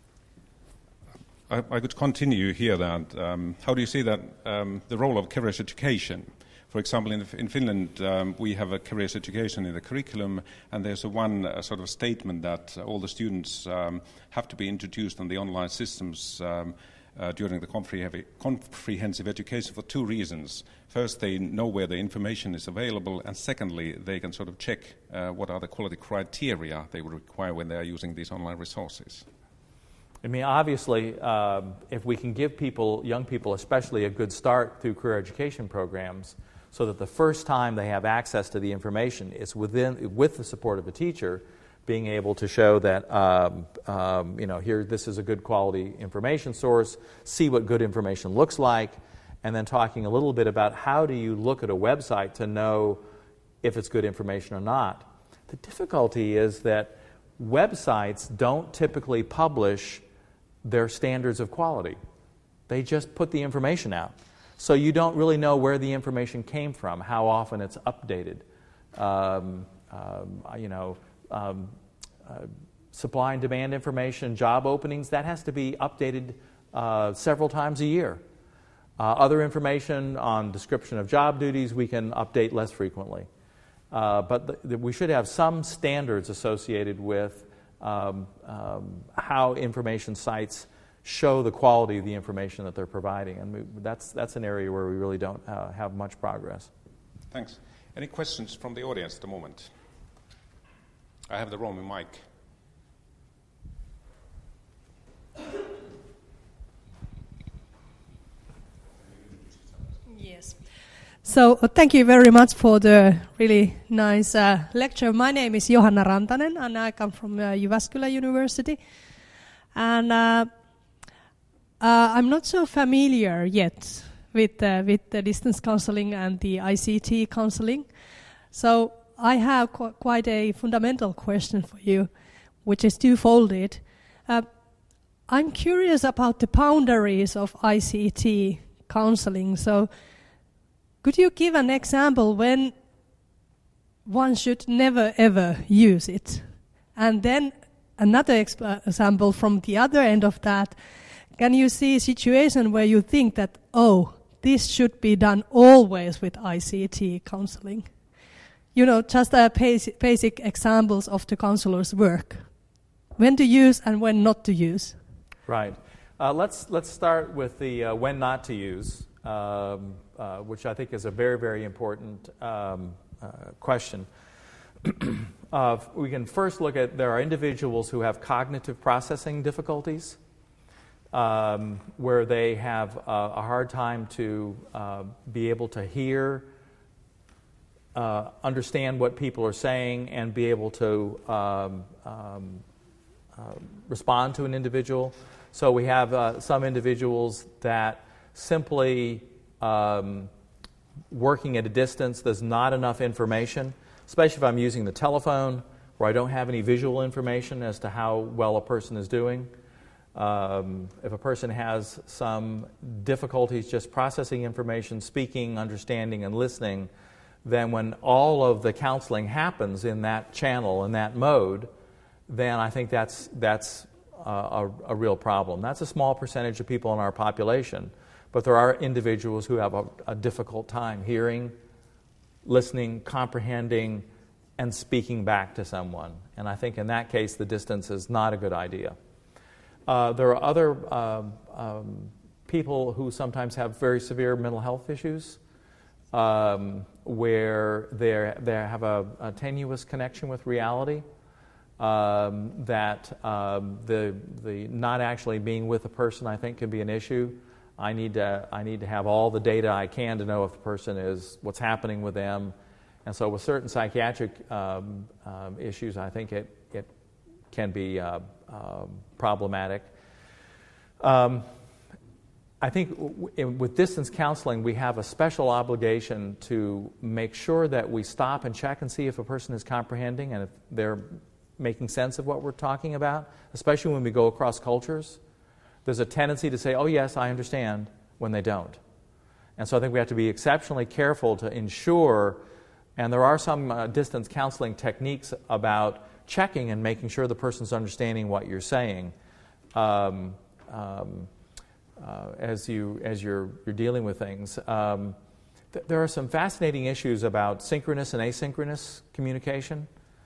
I could continue here that how do you see that the role of careers education? For example, in Finland, we have a careers education in the curriculum, and there's one sort of statement that all the students have to be introduced on the online systems during the comprehensive education for two reasons. First, they know where the information is available, and secondly, they can sort of check what are the quality criteria they will require when they are using these online resources. I mean, obviously, if we can give people, young people especially, a good start through career education programs so that the first time they have access to the information, it's with the support of a teacher, being able to show that, here, this is a good quality information source, see what good information looks like, and then talking a little bit about how do you look at a website to know if it's good information or not. The difficulty is that websites don't typically publish their standards of quality. They just put the information out. So you don't really know where the information came from, how often it's updated. Supply and demand information, job openings, that has to be updated several times a year. Other information on description of job duties we can update less frequently. But we should have some standards associated with how information sites show the quality of the information that they're providing. And that's an area where we really don't have much progress. Thanks. Any questions from the audience at the moment? I have the roaming mic. Yes. So thank you very much for the really nice lecture. My name is Johanna Rantanen, and I come from Jyväskylä University. And I'm not so familiar yet with the distance counseling and the ICT counseling. So I have quite a fundamental question for you, which is twofolded. I'm curious about the boundaries of ICT counseling. So could you give an example when one should never ever use it? And then another example from the other end of that, can you see a situation where you think that, this should be done always with ICT counseling? Just basic examples of the counselor's work. When to use and when not to use. Right. Let's start with the when not to use, which I think is a very, very important question. We can first look at, there are individuals who have cognitive processing difficulties, where they have a hard time to be able to hear, understand what people are saying, and be able to respond to an individual. So we have some individuals that simply working at a distance, there's not enough information, especially if I'm using the telephone, where I don't have any visual information as to how well a person is doing. If a person has some difficulties just processing information, speaking, understanding, and listening, then when all of the counseling happens in that channel, in that mode, then I think that's a real problem. That's a small percentage of people in our population, but there are individuals who have a difficult time hearing, listening, comprehending, and speaking back to someone. And I think in that case, the distance is not a good idea. There are other people who sometimes have very severe mental health issues, where they have a tenuous connection with reality, that the not actually being with a person, I think, can be an issue. I need to have all the data I can to know if the person is, what's happening with them. And so with certain psychiatric issues, I think it can be problematic. I think with distance counseling, we have a special obligation to make sure that we stop and check and see if a person is comprehending and if they're making sense of what we're talking about, especially when we go across cultures. There's a tendency to say, oh yes, I understand, when they don't. And so I think we have to be exceptionally careful to ensure, and there are some distance counseling techniques about checking and making sure the person's understanding what you're saying as you're dealing with things. There are some fascinating issues about synchronous and asynchronous communication.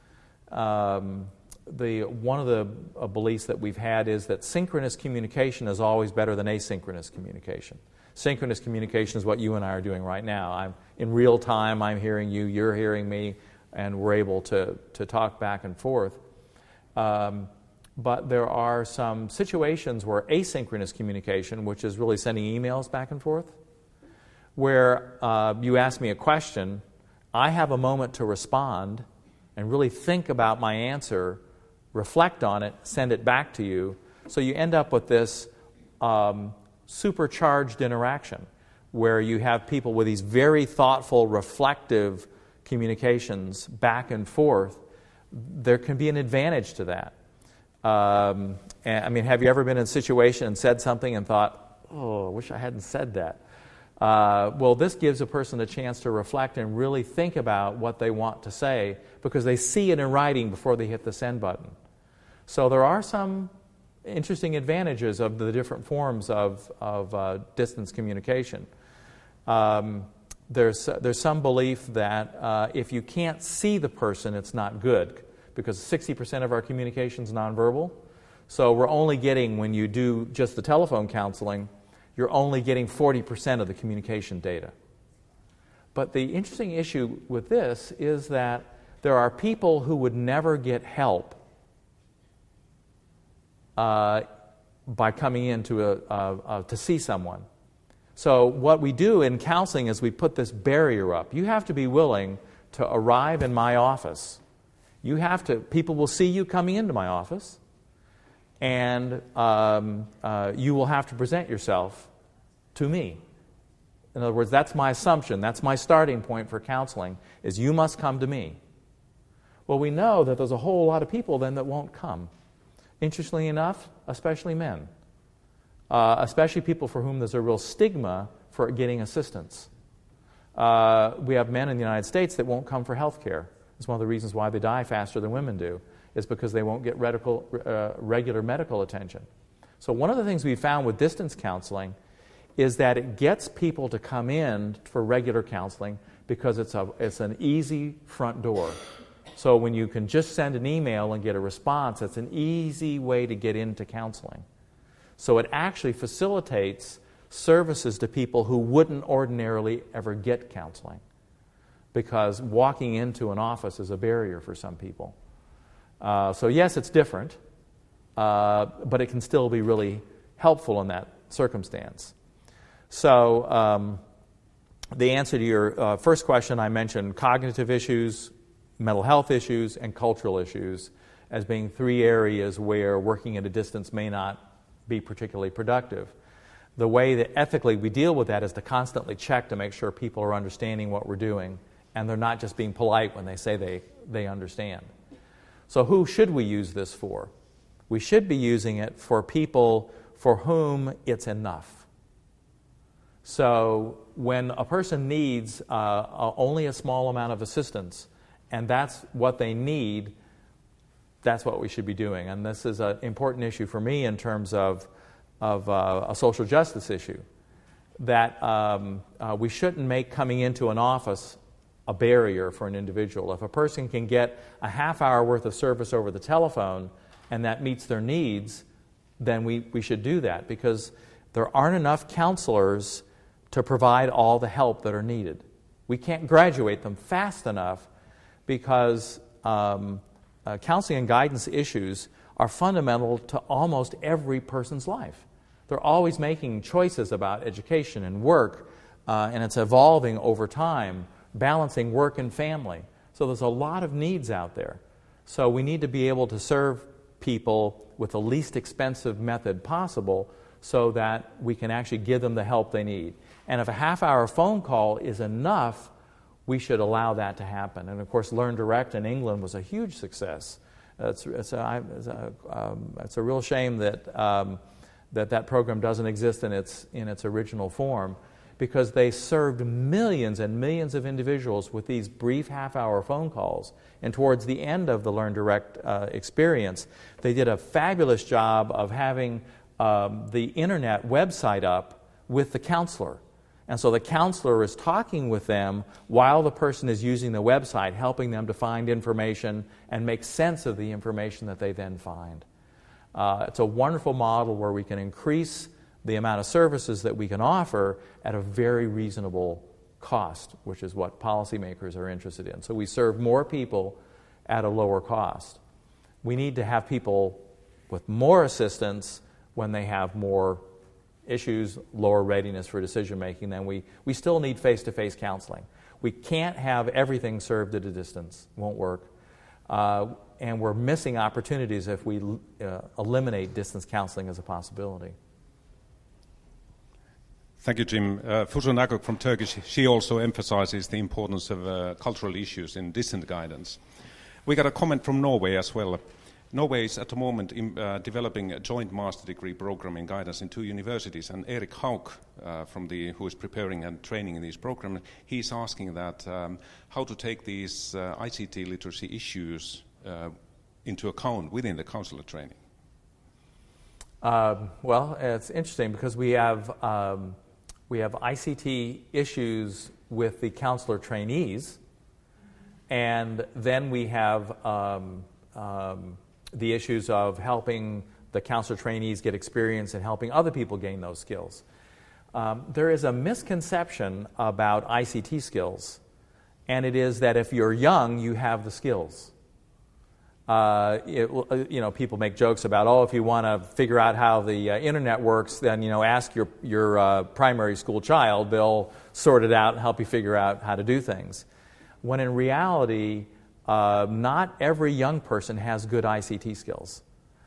One of the beliefs that we've had is that synchronous communication is always better than asynchronous communication. Synchronous communication is what you and I are doing right now. In real time, I'm hearing you, you're hearing me, and we're able to talk back and forth. but there are some situations where asynchronous communication, which is really sending emails back and forth, where you ask me a question, I have a moment to respond and really think about my answer, reflect on it, send it back to you. So you end up with this supercharged interaction where you have people with these very thoughtful, reflective communications back and forth. There can be an advantage to that. And, I mean, have you ever been in a situation and said something and thought, oh, I wish I hadn't said that? Well, this gives a person a chance to reflect and really think about what they want to say because they see it in writing before they hit the send button. So there are some interesting advantages of the different forms of distance communication. There's some belief that if you can't see the person, it's not good, because 60% of our communication is nonverbal. So we're only getting, when you do just the telephone counseling, you're only getting 40% of the communication data. But the interesting issue with this is that there are people who would never get help by coming in to see someone. So what we do in counseling is we put this barrier up. You have to be willing to arrive in my office. People will see you coming into my office, and you will have to present yourself to me. In other words, that's my assumption. That's my starting point for counseling, is you must come to me. Well, we know that there's a whole lot of people then that won't come. Interestingly enough, especially men. Especially people for whom there's a real stigma for getting assistance. We have men in the United States that won't come for health care. It's one of the reasons why they die faster than women do, is because they won't get regular medical attention. So one of the things we found with distance counseling is that it gets people to come in for regular counseling because it's an easy front door. So when you can just send an email and get a response, it's an easy way to get into counseling. So it actually facilitates services to people who wouldn't ordinarily ever get counseling, because walking into an office is a barrier for some people. So yes, it's different, but it can still be really helpful in that circumstance. So the answer to your first question, I mentioned cognitive issues, mental health issues, and cultural issues as being three areas where working at a distance may not be particularly productive. The way that ethically we deal with that is to constantly check to make sure people are understanding what we're doing, and they're not just being polite when they say they understand. So who should we use this for? We should be using it for people for whom it's enough. So when a person needs only a small amount of assistance, and that's what they need, that's what we should be doing. And this is an important issue for me in terms of a social justice issue, that we shouldn't make coming into an office a barrier for an individual. If a person can get a half hour worth of service over the telephone and that meets their needs, then we should do that, because there aren't enough counselors to provide all the help that are needed. We can't graduate them fast enough, because counseling and guidance issues are fundamental to almost every person's life. They're always making choices about education and work, and it's evolving over time, balancing work and family. So there's a lot of needs out there. So we need to be able to serve people with the least expensive method possible so that we can actually give them the help they need. And if a half-hour phone call is enough, we should allow that to happen. And of course, LearnDirect in England was a huge success. It's a real shame that that program doesn't exist in its original form, because they served millions and millions of individuals with these brief half-hour phone calls. And towards the end of the LearnDirect experience, they did a fabulous job of having the internet website up with the counselor. And so the counselor is talking with them while the person is using the website, helping them to find information and make sense of the information that they then find. It's a wonderful model where we can increase the amount of services that we can offer at a very reasonable cost, which is what policymakers are interested in. So we serve more people at a lower cost. We need to have people with more assistance when they have more issues, lower readiness for decision making, then we still need face-to-face counseling. We can't have everything served at a distance. It won't work. And we're missing opportunities if we eliminate distance counseling as a possibility. Thank you, Jim. Füsun Akok from Turkey, she also emphasizes the importance of cultural issues in distance guidance. We got a comment from Norway as well. Norway is at the moment developing a joint master degree program in guidance in 2 universities, and Erik Hauk, who is preparing and training in these programs, he's asking that how to take these ICT literacy issues into account within the counselor training. Well, it's interesting because we have ICT issues with the counselor trainees, and then we have the issues of helping the counselor trainees get experience and helping other people gain those skills. There is a misconception about ICT skills, and it is that if you're young, you have the skills. People make jokes about, if you want to figure out how the internet works, then ask your primary school child. They'll sort it out and help you figure out how to do things. When in reality, not every young person has good ICT skills.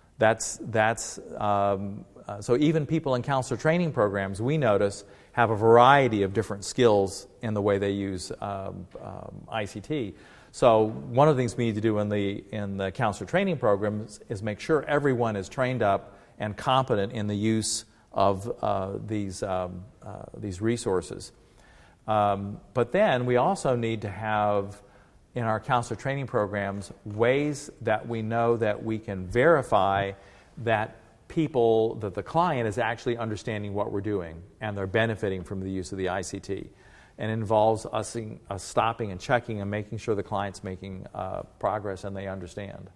So even people in counselor training programs, we notice, have a variety of different skills in the way they use ICT. So one of the things we need to do in the counselor training programs is make sure everyone is trained up and competent in the use of these resources. But then we also need to have in our counselor training programs ways that we know that we can verify that the client is actually understanding what we're doing and they're benefiting from the use of the ICT. And involves us stopping and checking and making sure the client's making progress and they understand.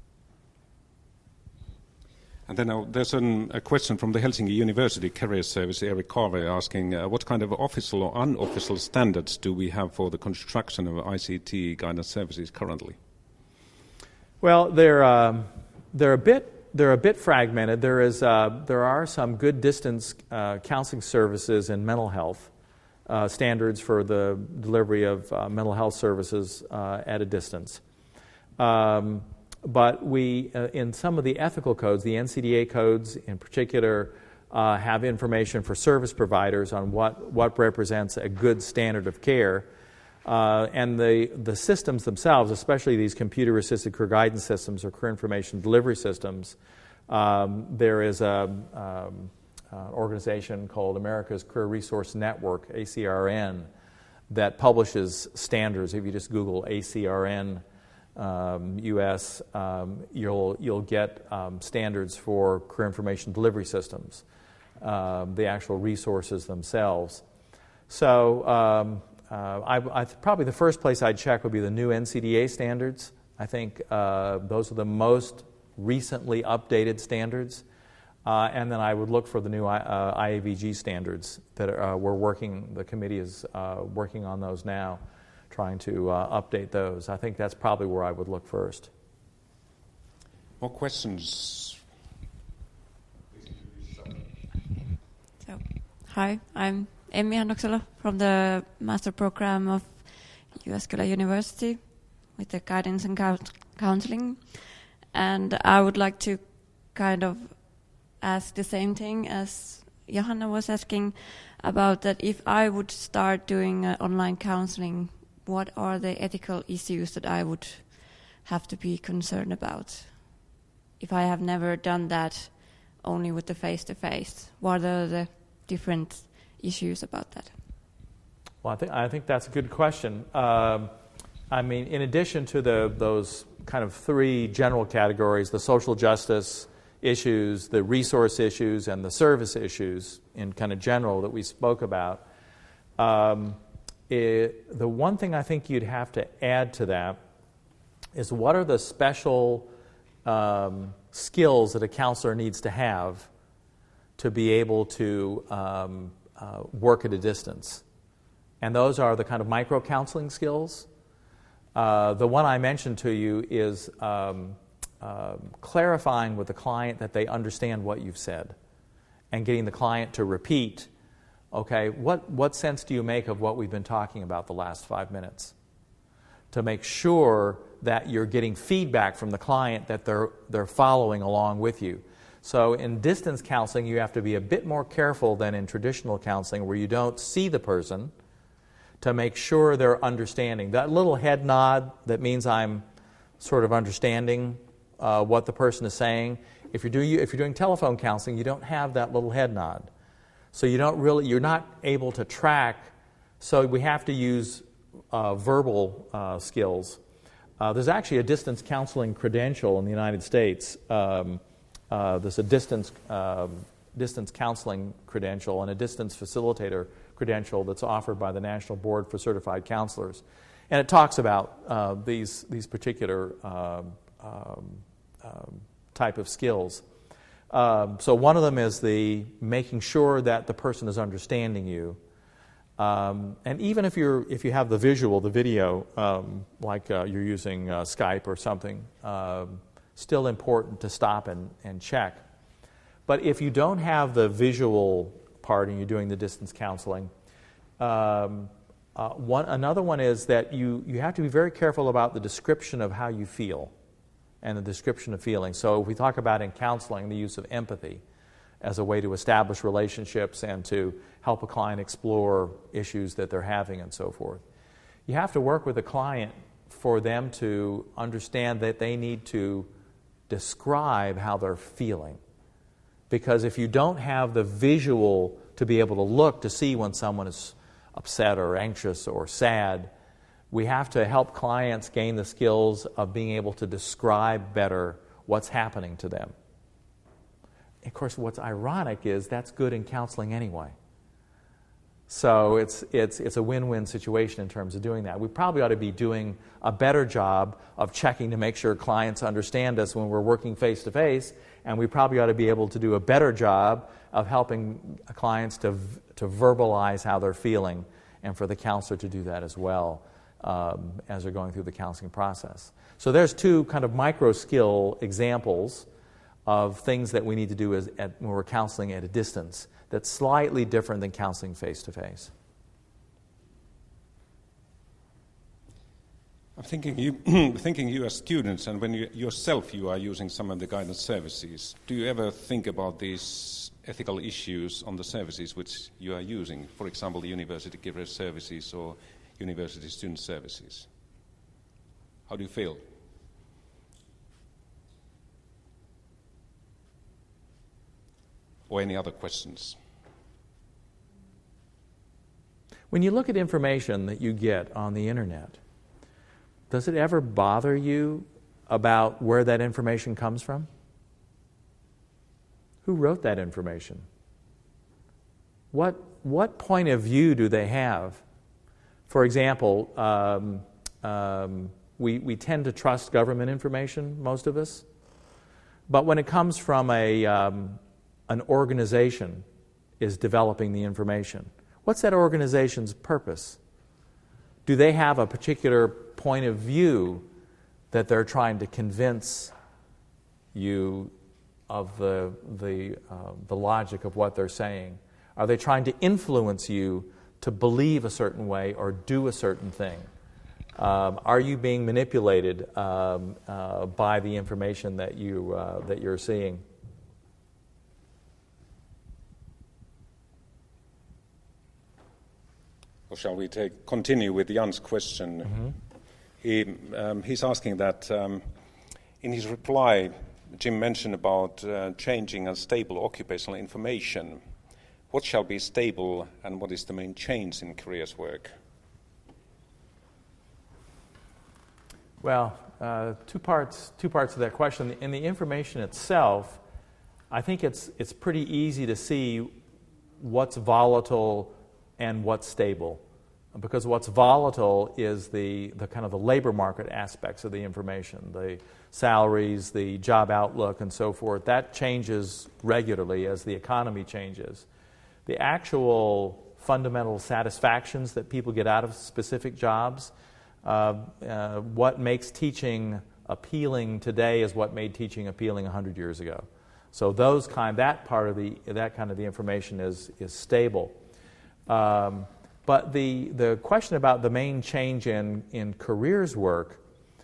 And then there's a question from the Helsinki University Career Service, Eric Carver, asking what kind of official or unofficial standards do we have for the construction of ICT guidance services currently? Well, they're a bit fragmented. There are some good distance counseling services in mental health. Standards for the delivery of mental health services at a distance. But we, in some of the ethical codes, the NCDA codes in particular, have information for service providers on what represents a good standard of care. And the systems themselves, especially these computer-assisted career guidance systems or career information delivery systems, there is an organization called America's Career Resource Network, ACRN, that publishes standards. If you just Google ACRN US, you'll get standards for career information delivery systems, the actual resources themselves. So probably the first place I'd check would be the new NCDA standards. I think those are the most recently updated standards. And then I would look for the new IAVG standards that the committee is working on those now, trying to update those. I think that's probably where I would look first. More questions? So, hi, I'm Emmi Hannoksala from the master program of Jyväskylä University with the guidance and counseling. And I would like to kind of ask the same thing as Johanna was asking about, that if I would start doing online counseling, what are the ethical issues that I would have to be concerned about? If I have never done that only with the face-to-face, what are the different issues about that? Well, I think that's a good question. I mean, in addition to those kind of 3 general categories, the social justice issues, the resource issues, and the service issues in kind of general that we spoke about, the one thing I think you'd have to add to that is what are the special skills that a counselor needs to have to be able to work at a distance. And those are the kind of micro-counseling skills. The one I mentioned to you is clarifying with the client that they understand what you've said and getting the client to repeat, okay, what sense do you make of what we've been talking about the last 5 minutes? To make sure that you're getting feedback from the client that they're following along with you. So in distance counseling, you have to be a bit more careful than in traditional counseling where you don't see the person to make sure they're understanding. That little head nod that means I'm sort of understanding what the person is saying. If you're doing telephone counseling, you don't have that little head nod. So you're not able to track. So we have to use verbal skills. There's actually a distance counseling credential in the United States. There's a distance counseling credential and a distance facilitator credential that's offered by the National Board for Certified Counselors. And it talks about these particular type of skills. So one of them is the making sure that the person is understanding you. And even if you have the visual, the video, like you're using Skype or something, still important to stop and check. But if you don't have the visual part and you're doing the distance counseling, another one is that you have to be very careful about the description of how you feel and the description of feeling. So if we talk about in counseling the use of empathy as a way to establish relationships and to help a client explore issues that they're having and so forth. You have to work with a client for them to understand that they need to describe how they're feeling. Because if you don't have the visual to be able to look to see when someone is upset or anxious or sad, we have to help clients gain the skills of being able to describe better what's happening to them. Of course, what's ironic is that's good in counseling anyway. So it's a win-win situation in terms of doing that. We probably ought to be doing a better job of checking to make sure clients understand us when we're working face-to-face, and we probably ought to be able to do a better job of helping clients to verbalize how they're feeling, and for the counselor to do that as well as they're going through the counseling process. So there's two kind of micro-skill examples of things that we need to do when we're counseling at a distance that's slightly different than counseling face-to-face. I'm thinking you as students, and when you are using some of the guidance services, do you ever think about these ethical issues on the services which you are using? For example, the university giver services or university student services. How do you feel? Or any other questions? When you look at information that you get on the internet, does it ever bother you about where that information comes from? Who wrote that information? What point of view do they have? For example, we tend to trust government information, most of us. But when it comes from an organization is developing the information, what's that organization's purpose? Do they have a particular point of view that they're trying to convince you of the logic of what they're saying? Are they trying to influence you to believe a certain way or do a certain thing? Are you being manipulated by the information that you're seeing? Or shall we continue with Jan's question? Mm-hmm. He's asking that in his reply, Jim mentioned about changing and stable occupational information. What shall be stable and what is the main change in careers work? Well, two parts of that question. In the information itself, I think it's pretty easy to see what's volatile and what's stable, because what's volatile is the kind of the labor market aspects of the information, the salaries, the job outlook, and so forth. That changes regularly as the economy changes. The actual fundamental satisfactions that people get out of specific jobs, what makes teaching appealing today is what made teaching appealing 100 years ago. So that kind of the information is stable. But the question about the main change in careers work,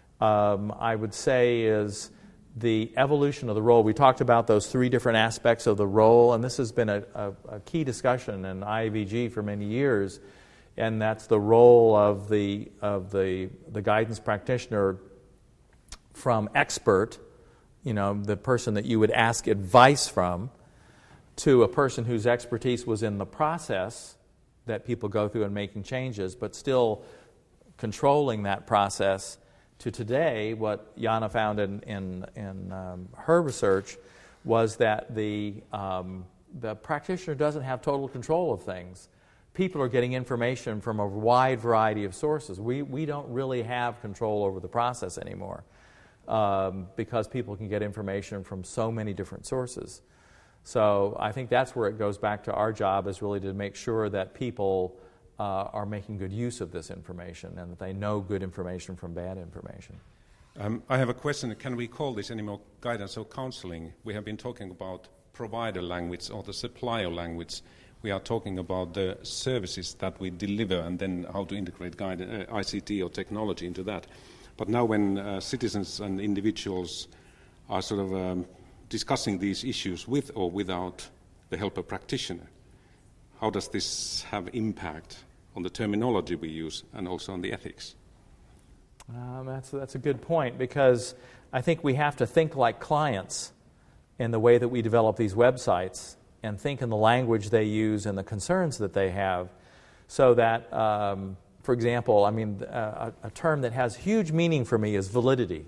I would say, is the evolution of the role. We talked about those three different aspects of the role, and this has been a key discussion in IAVG for many years, and that's the role of the guidance practitioner from expert, the person that you would ask advice from, to a person whose expertise was in the process that people go through in making changes, but still controlling that process, to today, what Jana found in her research was that the practitioner doesn't have total control of things. People are getting information from a wide variety of sources. We don't really have control over the process anymore because people can get information from so many different sources. So I think that's where it goes back to our job, is really to make sure that people are making good use of this information and that they know good information from bad information. I have a question. Can we call this any more guidance or counseling? We have been talking about provider language or the supplier language. We are talking about the services that we deliver and then how to integrate ICT or technology into that. But now when citizens and individuals are sort of discussing these issues with or without the helper practitioner, how does this have impact on the terminology we use and also on the ethics? That's a good point, because I think we have to think like clients in the way that we develop these websites, and think in the language they use and the concerns that they have, so that, for example, a term that has huge meaning for me is validity.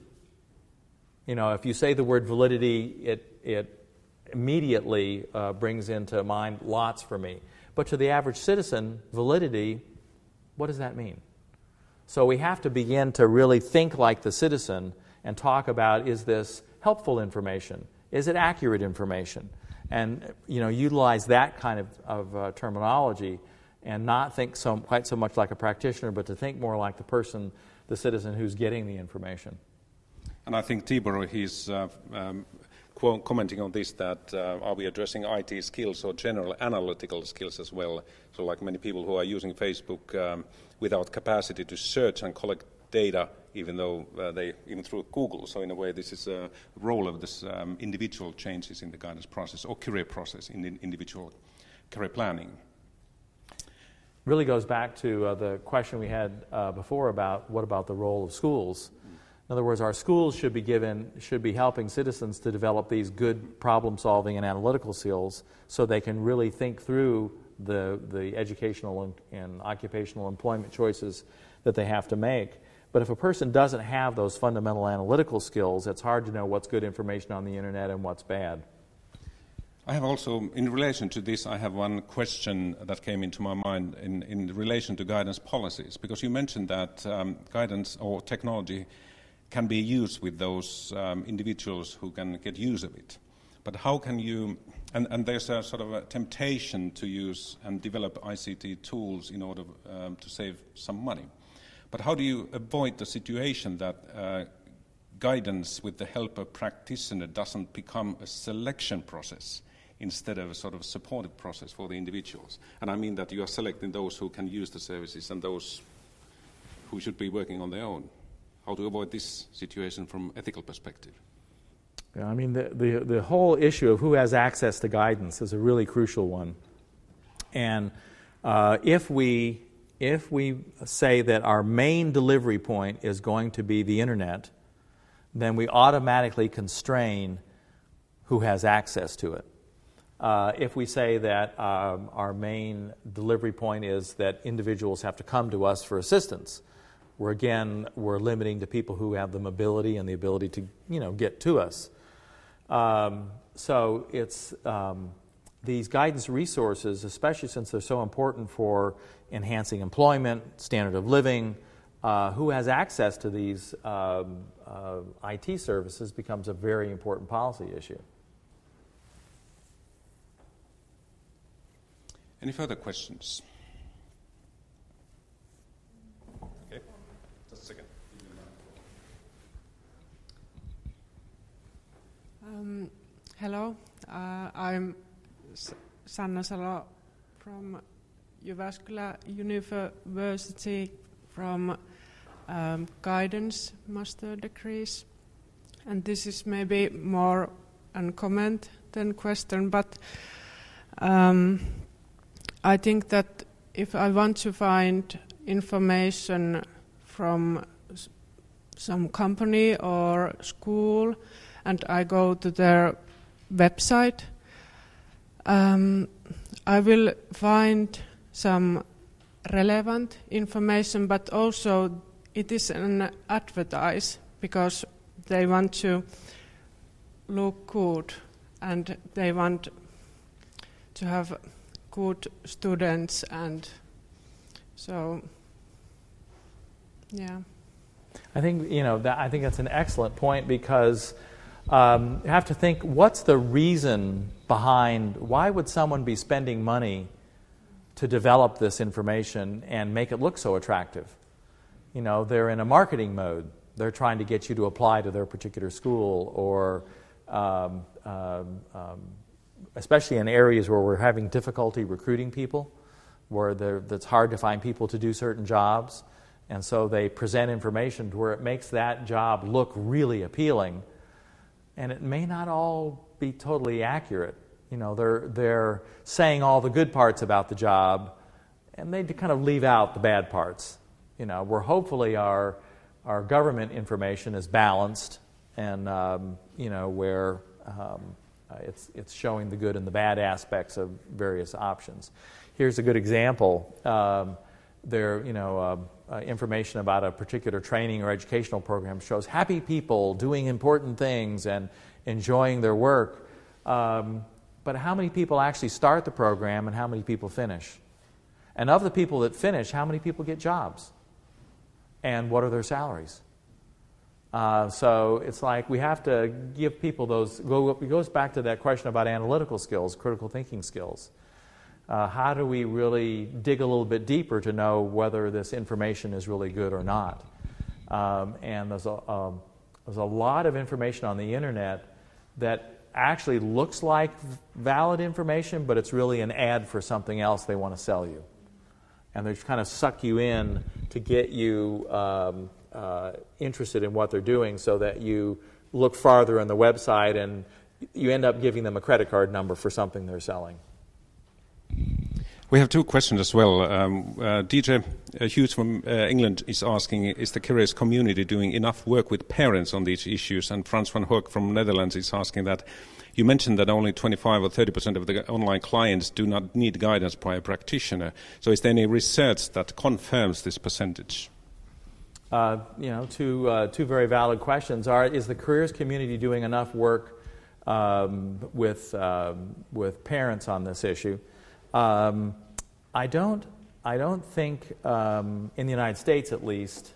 If you say the word validity, it immediately brings into mind lots for me. But to the average citizen, validity, what does that mean? So we have to begin to really think like the citizen and talk about, is this helpful information? Is it accurate information? And utilize that kind of terminology, and not think quite so much like a practitioner, but to think more like the citizen who's getting the information. And I think Tibor, he's commenting on this, that are we addressing IT skills or general analytical skills as well? So like many people who are using Facebook without capacity to search and collect data, even through Google. So in a way, this is a role of this individual changes in the guidance process or career process in the individual career planning. Really goes back to the question we had before about what about the role of schools. In other words, our schools should be helping citizens to develop these good problem-solving and analytical skills, so they can really think through the educational and occupational employment choices that they have to make. But if a person doesn't have those fundamental analytical skills, it's hard to know what's good information on the internet and what's bad. I have also, in relation to this, I have one question that came into my mind in relation to guidance policies, because you mentioned that guidance or technology can be used with those individuals who can get use of it. But how can you, and there's a sort of a temptation to use and develop ICT tools in order to save some money. But how do you avoid the situation that guidance with the helper practitioner doesn't become a selection process instead of a sort of supportive process for the individuals? And I mean that you are selecting those who can use the services and those who should be working on their own. How to avoid this situation from ethical perspective? Yeah, I mean, the whole issue of who has access to guidance is a really crucial one. And if we say that our main delivery point is going to be the internet, then we automatically constrain who has access to it. If we say that our main delivery point is that individuals have to come to us for assistance, we're limiting to people who have the mobility and the ability to, get to us. So it's these guidance resources, especially since they're so important for enhancing employment, standard of living, who has access to these IT services becomes a very important policy issue. Any further questions? Okay, just a second. Sanna Salo from Jyväskylä University from guidance master degrees. And this is maybe more a comment than question, but I think that if I want to find information from some company or school and I go to their website, I will find some relevant information, but also it is an advertise because they want to look good and they want to have good students, and so yeah. I think I think that's an excellent point, because you have to think, what's the reason behind, why would someone be spending money to develop this information and make it look so attractive? They're in a marketing mode. They're trying to get you to apply to their particular school, or especially in areas where we're having difficulty recruiting people, where it's hard to find people to do certain jobs. And so they present information to where it makes that job look really appealing. And it may not all be totally accurate. They're saying all the good parts about the job, and they kind of leave out the bad parts. Where hopefully our government information is balanced, and where it's showing the good and the bad aspects of various options. Here's a good example. Information about a particular training or educational program shows happy people doing important things and enjoying their work. But how many people actually start the program and how many people finish? And of the people that finish, how many people get jobs? And what are their salaries? So it's like we have to give people those. It goes back to that question about analytical skills, critical thinking skills. How do we really dig a little bit deeper to know whether this information is really good or not? And there's a lot of information on the internet that actually looks like valid information, but it's really an ad for something else they want to sell you. And they kind of suck you in to get you interested in what they're doing, so that you look farther on the website and you end up giving them a credit card number for something they're selling. We have two questions as well. DJ Hughes from England is asking, is the Curious community doing enough work with parents on these issues? And Frans van Hoek from Netherlands is asking that you mentioned that only 25 or 30% of the online clients do not need guidance by a practitioner. So is there any research that confirms this percentage? Two very valid questions. Is the Careers community doing enough work with parents on this issue? I don't think in the United States, at least.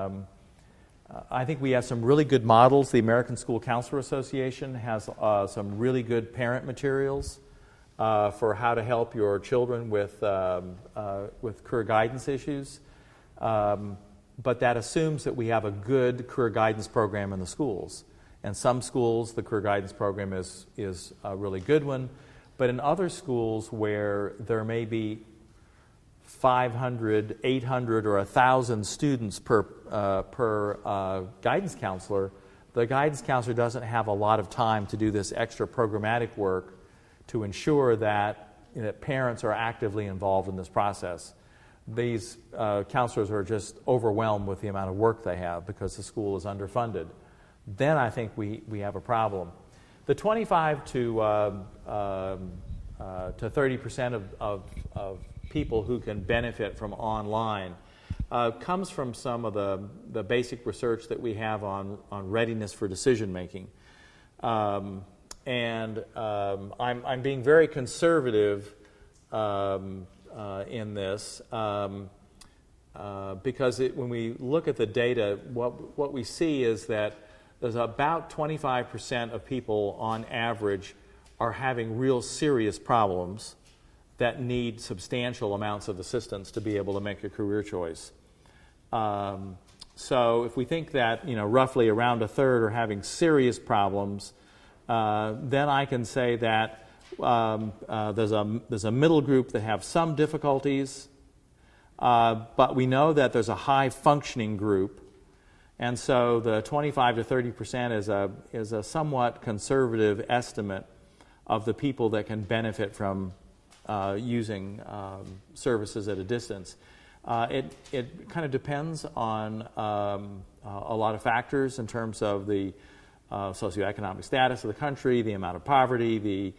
I think we have some really good models. The American School Counselor Association has some really good parent materials for how to help your children with career guidance issues. But that assumes that we have a good career guidance program in the schools. And some schools, the career guidance program is a really good one. But in other schools where there may be 500, 800, or 1,000 students per guidance counselor, the guidance counselor doesn't have a lot of time to do this extra programmatic work to ensure that parents are actively involved in this process. These counselors are just overwhelmed with the amount of work they have because the school is underfunded. Then I think we have a problem. The 25 to 30% of people who can benefit from online comes from some of the basic research that we have on readiness for decision making. I'm being very conservative in this because when we look at the data, what we see is that there's about 25% of people on average are having real serious problems that need substantial amounts of assistance to be able to make a career choice. So if we think that roughly around a third are having serious problems, then I can say that There's a middle group that have some difficulties, but we know that there's a high functioning group, and so the 25 to 30% is a somewhat conservative estimate of the people that can benefit from using services at a distance. It kind of depends on a lot of factors in terms of the socioeconomic status of the country, the amount of poverty, the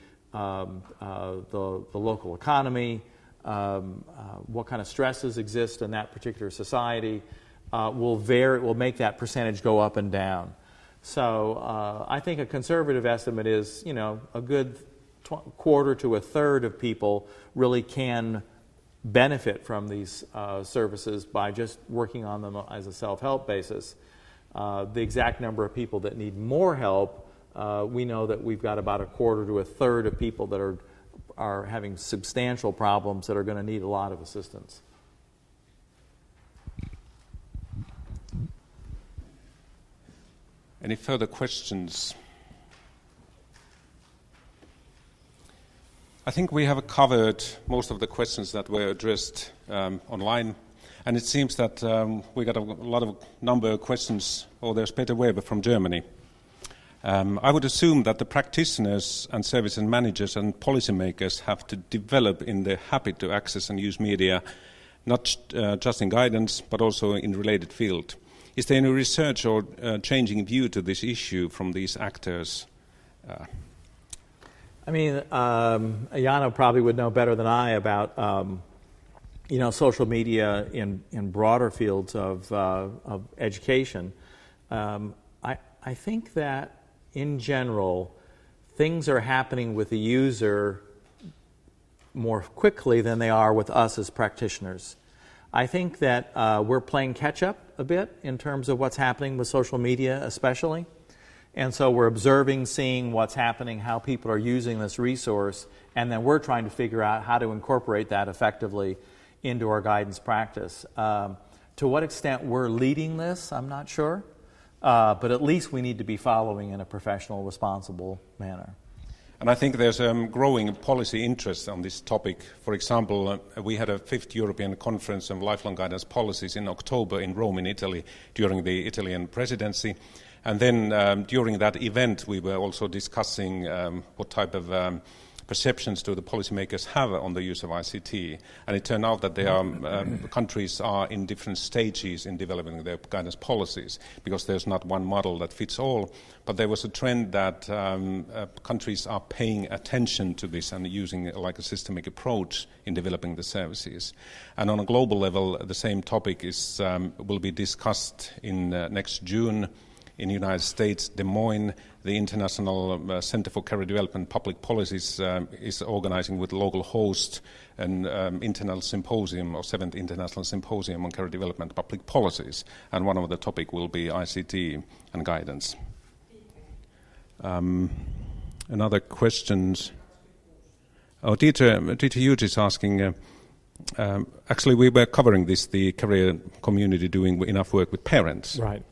local economy, what kind of stresses exist in that particular society will vary. Will make that percentage go up and down. So I think a conservative estimate is, a good quarter to a third of people really can benefit from these services by just working on them as a self-help basis. The exact number of people that need more help, we know that we've got about a quarter to a third of people that are having substantial problems that are going to need a lot of assistance. Any further questions? I think we have covered most of the questions that were addressed online, and it seems that we got a lot of number of questions. Oh, there's Peter Weber from Germany. I would assume that the practitioners and service and managers and policymakers have to develop in the habit to access and use media, not just in guidance, but also in related field. Is there any research or changing view to this issue from these actors? Jano probably would know better than I about social media in broader fields of education. I think that in general, things are happening with the user more quickly than they are with us as practitioners. I think that we're playing catch-up a bit in terms of what's happening with social media especially. And so we're observing, seeing what's happening, how people are using this resource, and then we're trying to figure out how to incorporate that effectively into our guidance practice. To what extent we're leading this, I'm not sure, but at least we need to be following in a professional, responsible manner. And I think there's a growing policy interest on this topic. For example, we had a 5th European Conference on Lifelong Guidance Policies in October in Rome in Italy during the Italian presidency. And then during that event, we were also discussing what type of perceptions do the policymakers have on the use of ICT. And it turned out that there are countries are in different stages in developing their guidance policies, because there's not one model that fits all. But there was a trend that countries are paying attention to this and using like a systemic approach in developing the services. And on a global level, the same topic will be discussed in next June. In the United States, Des Moines, the International Center for Career Development Public Policies is organizing with local host an international symposium, or 7th International Symposium on Career Development Public Policies. And one of the topic will be ICT and guidance. Another question. Dieter Hughes is asking, actually we were covering this, the career community doing enough work with parents. Right.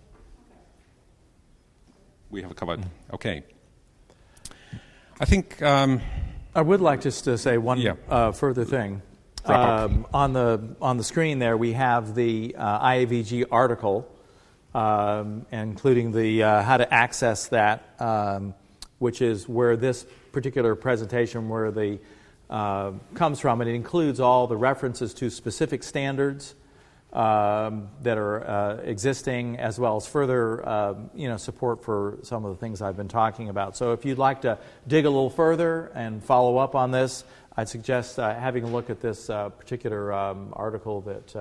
We have covered. Okay. I think I would like just to say one further thing. On the screen there, we have the IAVG article, including the how to access that, which is where this particular presentation comes from, and it includes all the references to specific standards that are existing, as well as further support for some of the things I've been talking about. So if you'd like to dig a little further and follow up on this, I'd suggest having a look at this particular article that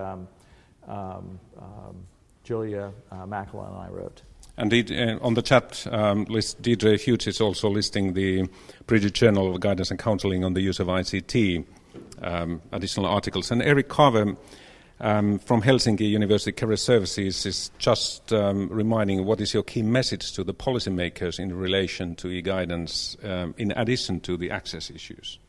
Julia Mäkelä and I wrote. Indeed, on the chat list, Deirdre Hughes is also listing the British Journal of Guidance and Counselling on the use of ICT, additional articles. And Eric Carver from Helsinki University Career Services is just reminding what is your key message to the policymakers in relation to e-guidance in addition to the access issues?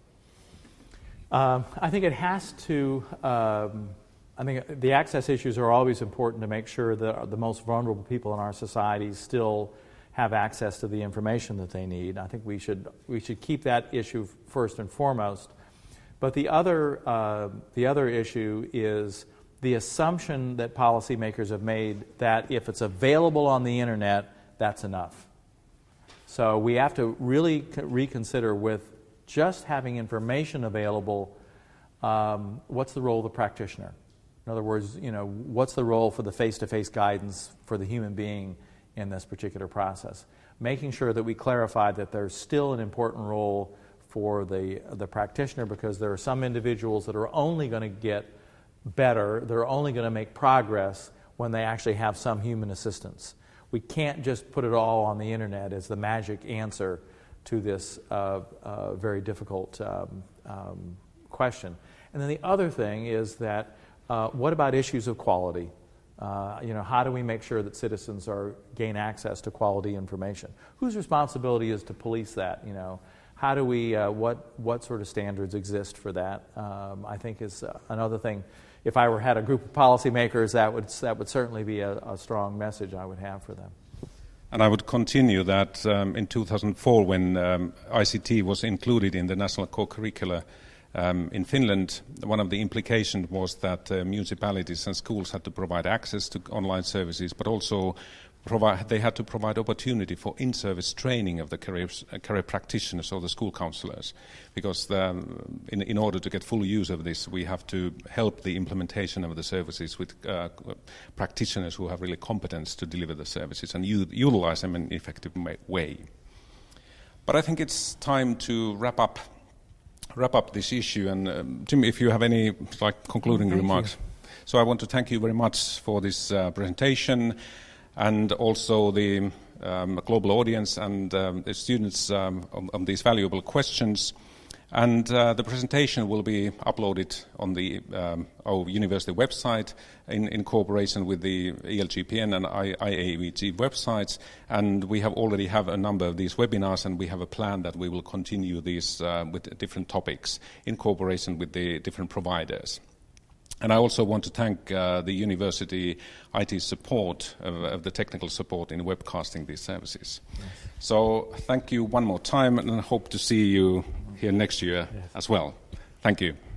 I think it has to, I think the access issues are always important to make sure that the most vulnerable people in our society still have access to the information that they need. I think we should keep that issue first and foremost. But the other issue is the assumption that policymakers have made that if it's available on the internet, that's enough. So we have to really reconsider with just having information available, what's the role of the practitioner? In other words, what's the role for the face-to-face guidance for the human being in this particular process? Making sure that we clarify that there's still an important role for the practitioner, because there are some individuals that are only going to get better, they're only going to make progress when they actually have some human assistance. We can't just put it all on the internet as the magic answer to this very difficult question. And then the other thing is that what about issues of quality? How do we make sure that citizens gain access to quality information? Whose responsibility is to police that? How do we? What sort of standards exist for that? I think is another thing. If I had a group of policymakers, that would certainly be a strong message I would have for them. And I would continue that in 2004, when ICT was included in the national core curricula in Finland, one of the implications was that municipalities and schools had to provide access to online services, but also they had to provide opportunity for in-service training of the career practitioners or the school counselors, because in order to get full use of this, we have to help the implementation of the services with practitioners who have really competence to deliver the services and utilize them in an effective way. But I think it's time to wrap up this issue. And Tim, if you have any concluding remarks. So I want to thank you very much for this presentation, and also the global audience and the students on these valuable questions. And the presentation will be uploaded on the our university website in cooperation with the ELGPN and IAVG websites. And we already have a number of these webinars, and we have a plan that we will continue these with different topics in cooperation with the different providers. And I also want to thank the university IT support of the technical support in webcasting these services. Yes. So thank you one more time, and I hope to see you here next year as well. Thank you.